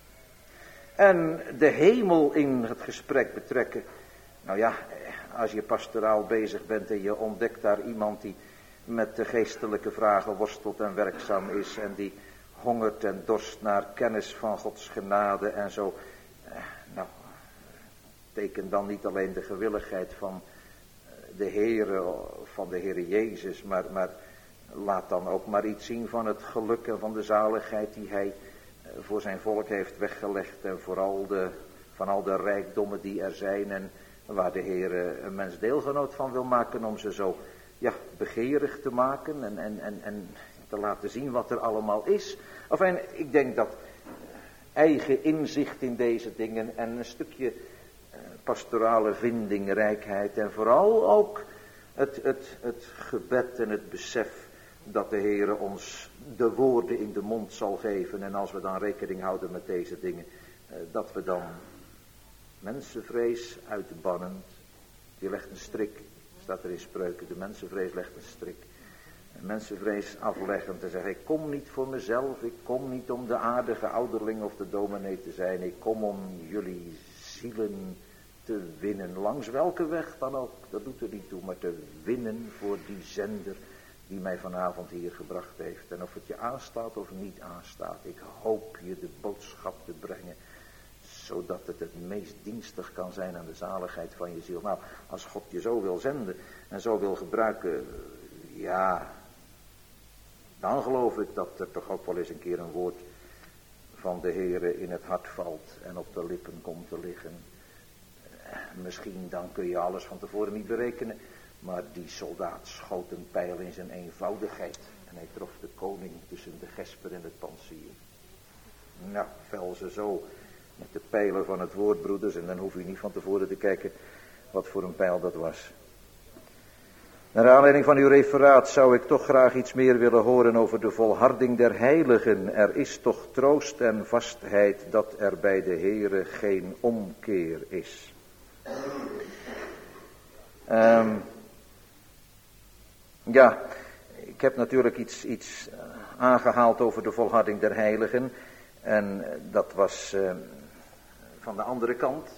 Speaker 1: En de hemel in het gesprek betrekken. Nou ja, als je pastoraal bezig bent en je ontdekt daar iemand die met de geestelijke vragen worstelt en werkzaam is en die hongert en dorst naar kennis van Gods genade en zo. Nou, teken dan niet alleen de gewilligheid van de Heere Jezus, maar laat dan ook maar iets zien van het geluk en van de zaligheid die Hij voor zijn volk heeft weggelegd en vooral van al de rijkdommen die er zijn en waar de Heere een mens deelgenoot van wil maken om ze zo begeerig te maken en te laten zien wat er allemaal is. Enfin, ik denk dat eigen inzicht in deze dingen en een stukje pastorale vindingrijkheid en vooral ook het gebed en het besef dat de Heere ons de woorden in de mond zal geven. En als we dan rekening houden met deze dingen, dat we dan mensenvrees uitbannen. Die legt een strik, staat er in Spreuken, de mensenvrees legt een strik. En mensenvrees afleggend en zeggen, ik kom niet voor mezelf, ik kom niet om de aardige ouderling of de dominee te zijn, ik kom om jullie zielen te winnen. Langs welke weg dan ook, dat doet er niet toe, maar te winnen voor die zender die mij vanavond hier gebracht heeft. En of het je aanstaat of niet aanstaat, ik hoop je de boodschap te brengen, zodat het meest dienstig kan zijn aan de zaligheid van je ziel. Nou, als God je zo wil zenden en zo wil gebruiken, ja, dan geloof ik dat er toch ook wel eens een keer een woord van de Heere in het hart valt en op de lippen komt te liggen. Misschien dan kun je alles van tevoren niet berekenen, maar die soldaat schoot een pijl in zijn eenvoudigheid en hij trof de koning tussen de gesper en het pansier. Nou, vel ze zo met de pijlen van het woord, broeders, en dan hoef je niet van tevoren te kijken wat voor een pijl dat was. Naar aanleiding van uw referaat zou ik toch graag iets meer willen horen over de volharding der heiligen. Er is toch troost en vastheid dat er bij de Heere geen omkeer is. Ja, ik heb natuurlijk iets aangehaald over de volharding der heiligen. En dat was van de andere kant.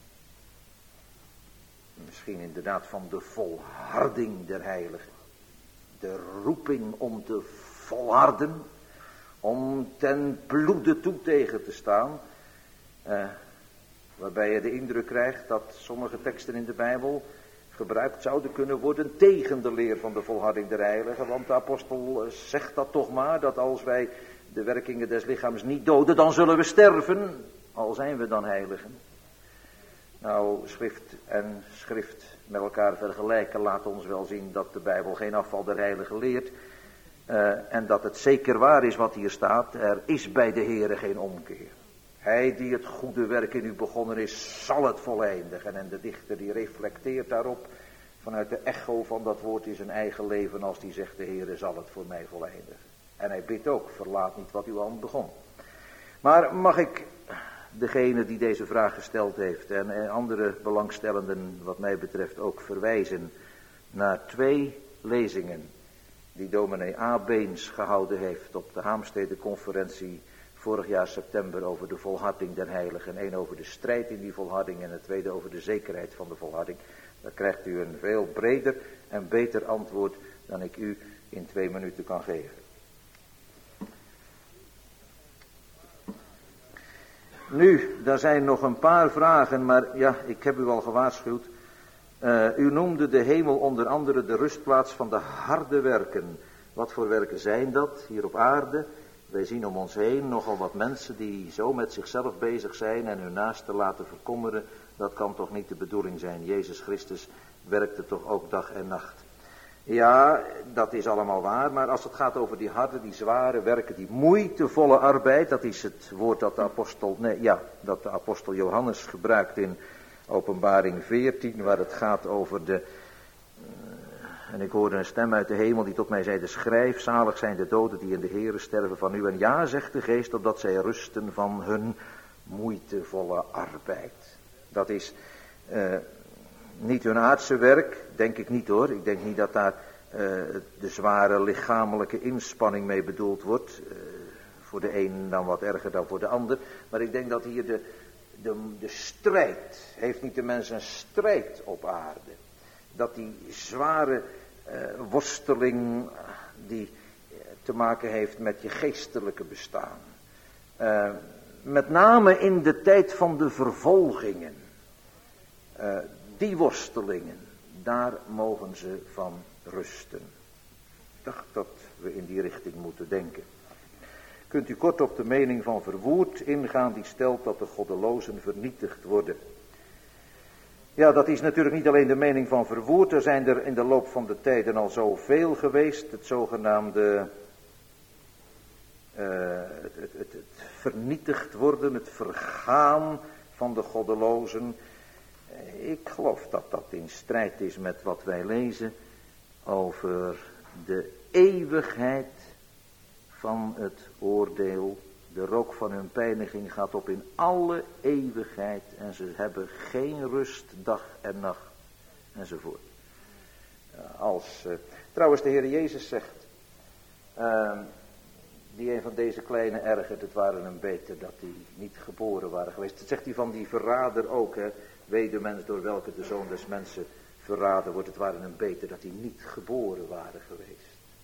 Speaker 1: Misschien inderdaad van de volharding der heiligen. De roeping om te volharden. Om ten bloede toe tegen te staan. Waarbij je de indruk krijgt dat sommige teksten in de Bijbel gebruikt zouden kunnen worden tegen de leer van de volharding der heiligen. Want de apostel zegt dat toch maar, dat als wij de werkingen des lichaams niet doden, dan zullen we sterven. Al zijn we dan heiligen. Nou, schrift en schrift met elkaar vergelijken laat ons wel zien dat de Bijbel geen afval der heiligen leert. En dat het zeker waar is wat hier staat. Er is bij de Heere geen omkeer. Hij die het goede werk in u begonnen is, zal het voleindigen. En de dichter die reflecteert daarop vanuit de echo van dat woord in zijn eigen leven als die zegt, de Heere zal het voor mij voleindigen. En hij bidt ook, verlaat niet wat uw hand begon. Maar mag ik degene die deze vraag gesteld heeft en andere belangstellenden wat mij betreft ook verwijzen naar 2 lezingen die dominee A. Beens gehouden heeft op de Haamstede-conferentie vorig jaar september over de volharding der heiligen. 1 over de strijd in die volharding en het tweede over de zekerheid van de volharding. Dan krijgt u een veel breder en beter antwoord dan ik u in 2 minuten kan geven. Nu, daar zijn nog een paar vragen, maar ja, ik heb u al gewaarschuwd. U noemde de hemel onder andere de rustplaats van de harde werken. Wat voor werken zijn dat hier op aarde? Wij zien om ons heen nogal wat mensen die zo met zichzelf bezig zijn en hun naasten laten verkommeren. Dat kan toch niet de bedoeling zijn. Jezus Christus werkte toch ook dag en nacht. Ja, dat is allemaal waar, maar als het gaat over die harde, die zware werken, die moeitevolle arbeid, dat is het woord dat de apostel Johannes gebruikt in Openbaring 14, waar het gaat over en ik hoorde een stem uit de hemel die tot mij zeide, schrijf, zalig zijn de doden die in de Heere sterven van u. En ja, zegt de geest, opdat zij rusten van hun moeitevolle arbeid. Dat is Niet hun aardse werk, denk ik niet hoor. Ik denk niet dat daar de zware lichamelijke inspanning mee bedoeld wordt. Voor de een dan wat erger dan voor de ander. Maar ik denk dat hier de strijd, heeft niet de mens een strijd op aarde. Dat die zware worsteling die te maken heeft met je geestelijke bestaan. Met name in de tijd van de vervolgingen. Die worstelingen, daar mogen ze van rusten. Ik dacht dat we in die richting moeten denken. Kunt u kort op de mening van Verwoerd ingaan, die stelt dat de goddelozen vernietigd worden. Ja, dat is natuurlijk niet alleen de mening van Verwoerd. Er zijn er in de loop van de tijden al zoveel geweest. Het zogenaamde het vernietigd worden, het vergaan van de goddelozen. Ik geloof dat dat in strijd is met wat wij lezen over de eeuwigheid van het oordeel. De rook van hun pijniging gaat op in alle eeuwigheid en ze hebben geen rust dag en nacht enzovoort. Trouwens de Heer Jezus zegt, die een van deze kleine ergert, het waren hem beter dat die niet geboren waren geweest. Dat zegt hij van die verrader ook, hè. Wee de mens door welke de Zoon des Mensen verraden wordt, het waren hem beter dat die niet geboren waren geweest.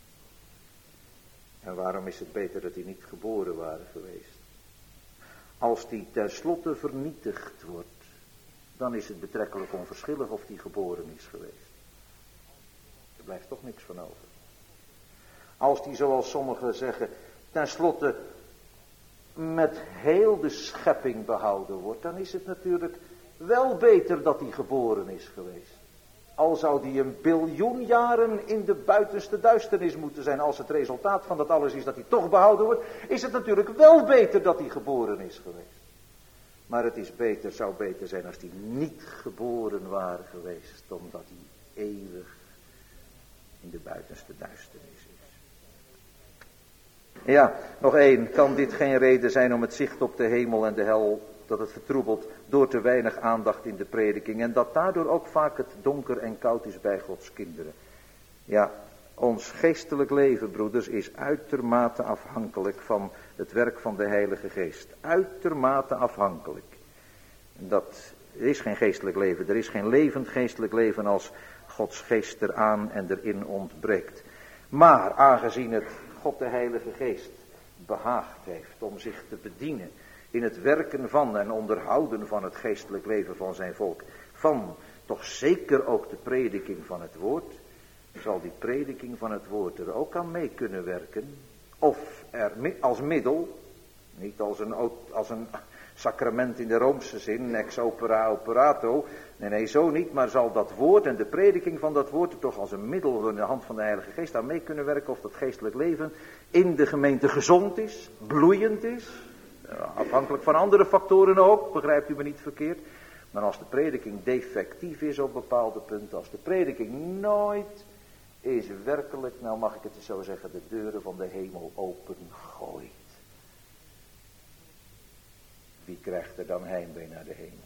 Speaker 1: En waarom is het beter dat die niet geboren waren geweest? Als die tenslotte vernietigd wordt, dan is het betrekkelijk onverschillig of die geboren is geweest. Er blijft toch niks van over. Als die, zoals sommigen zeggen, tenslotte met heel de schepping behouden wordt, dan is het natuurlijk wel beter dat die geboren is geweest. Al zou die 1 biljoen jaren in de buitenste duisternis moeten zijn, als het resultaat van dat alles is dat hij toch behouden wordt, is het natuurlijk wel beter dat hij geboren is geweest. Maar het is beter, zou beter zijn als die niet geboren waren geweest, omdat hij eeuwig in de buitenste duisternis is. Ja, nog één. Kan dit geen reden zijn om het zicht op de hemel en de hel, dat het vertroebelt door te weinig aandacht in de prediking en dat daardoor ook vaak het donker en koud is bij Gods kinderen? Ja, ons geestelijk leven, broeders, is uitermate afhankelijk van het werk van de Heilige Geest. Uitermate afhankelijk. Er is geen geestelijk leven, er is geen levend geestelijk leven als Gods geest eraan en erin ontbreekt. Maar aangezien het God de Heilige Geest behaagd heeft om zich te bedienen in het werken van en onderhouden van het geestelijk leven van zijn volk, van toch zeker ook de prediking van het woord, zal die prediking van het woord er ook aan mee kunnen werken, of er als middel, niet als een sacrament in de Roomse zin, ex opera operato, nee, zo niet, maar zal dat woord en de prediking van dat woord er toch als een middel in de hand van de Heilige Geest aan mee kunnen werken, of dat geestelijk leven in de gemeente gezond is, bloeiend is, afhankelijk van andere factoren ook, begrijpt u me niet verkeerd. Maar als de prediking defectief is op bepaalde punten, als de prediking nooit is werkelijk, nou mag ik het zo zeggen, de deuren van de hemel opengooit. Wie krijgt er dan heimwee naar de hemel?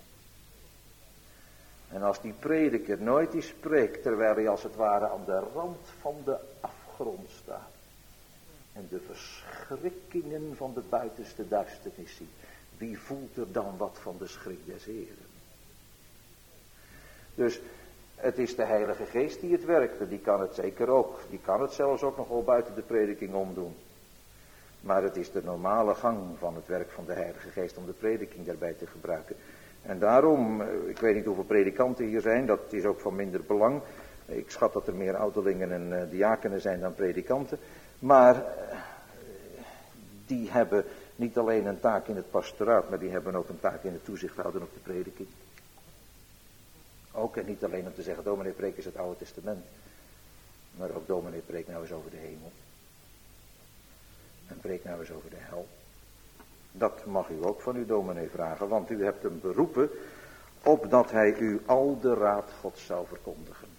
Speaker 1: En als die prediker nooit iets spreekt, terwijl hij als het ware aan de rand van de afgrond staat, en de verschrikkingen van de buitenste duisternis ziet, wie voelt er dan wat van de schrik des Heren? Dus het is de Heilige Geest die het werkt, die kan het zeker ook, die kan het zelfs ook nog wel buiten de prediking omdoen. Maar het is de normale gang van het werk van de Heilige Geest om de prediking daarbij te gebruiken. En daarom, ik weet niet hoeveel predikanten hier zijn, dat is ook van minder belang. Ik schat dat er meer ouderlingen en diakenen zijn dan predikanten. Maar die hebben niet alleen een taak in het pastoraat, maar die hebben ook een taak in het toezicht houden op de prediking. Ook en niet alleen om te zeggen, dominee preek is het Oude Testament. Maar ook dominee preek nou eens over de hemel. En preek nou eens over de hel. Dat mag u ook van uw dominee vragen, want u hebt hem beroepen opdat hij u al de raad Gods zou verkondigen.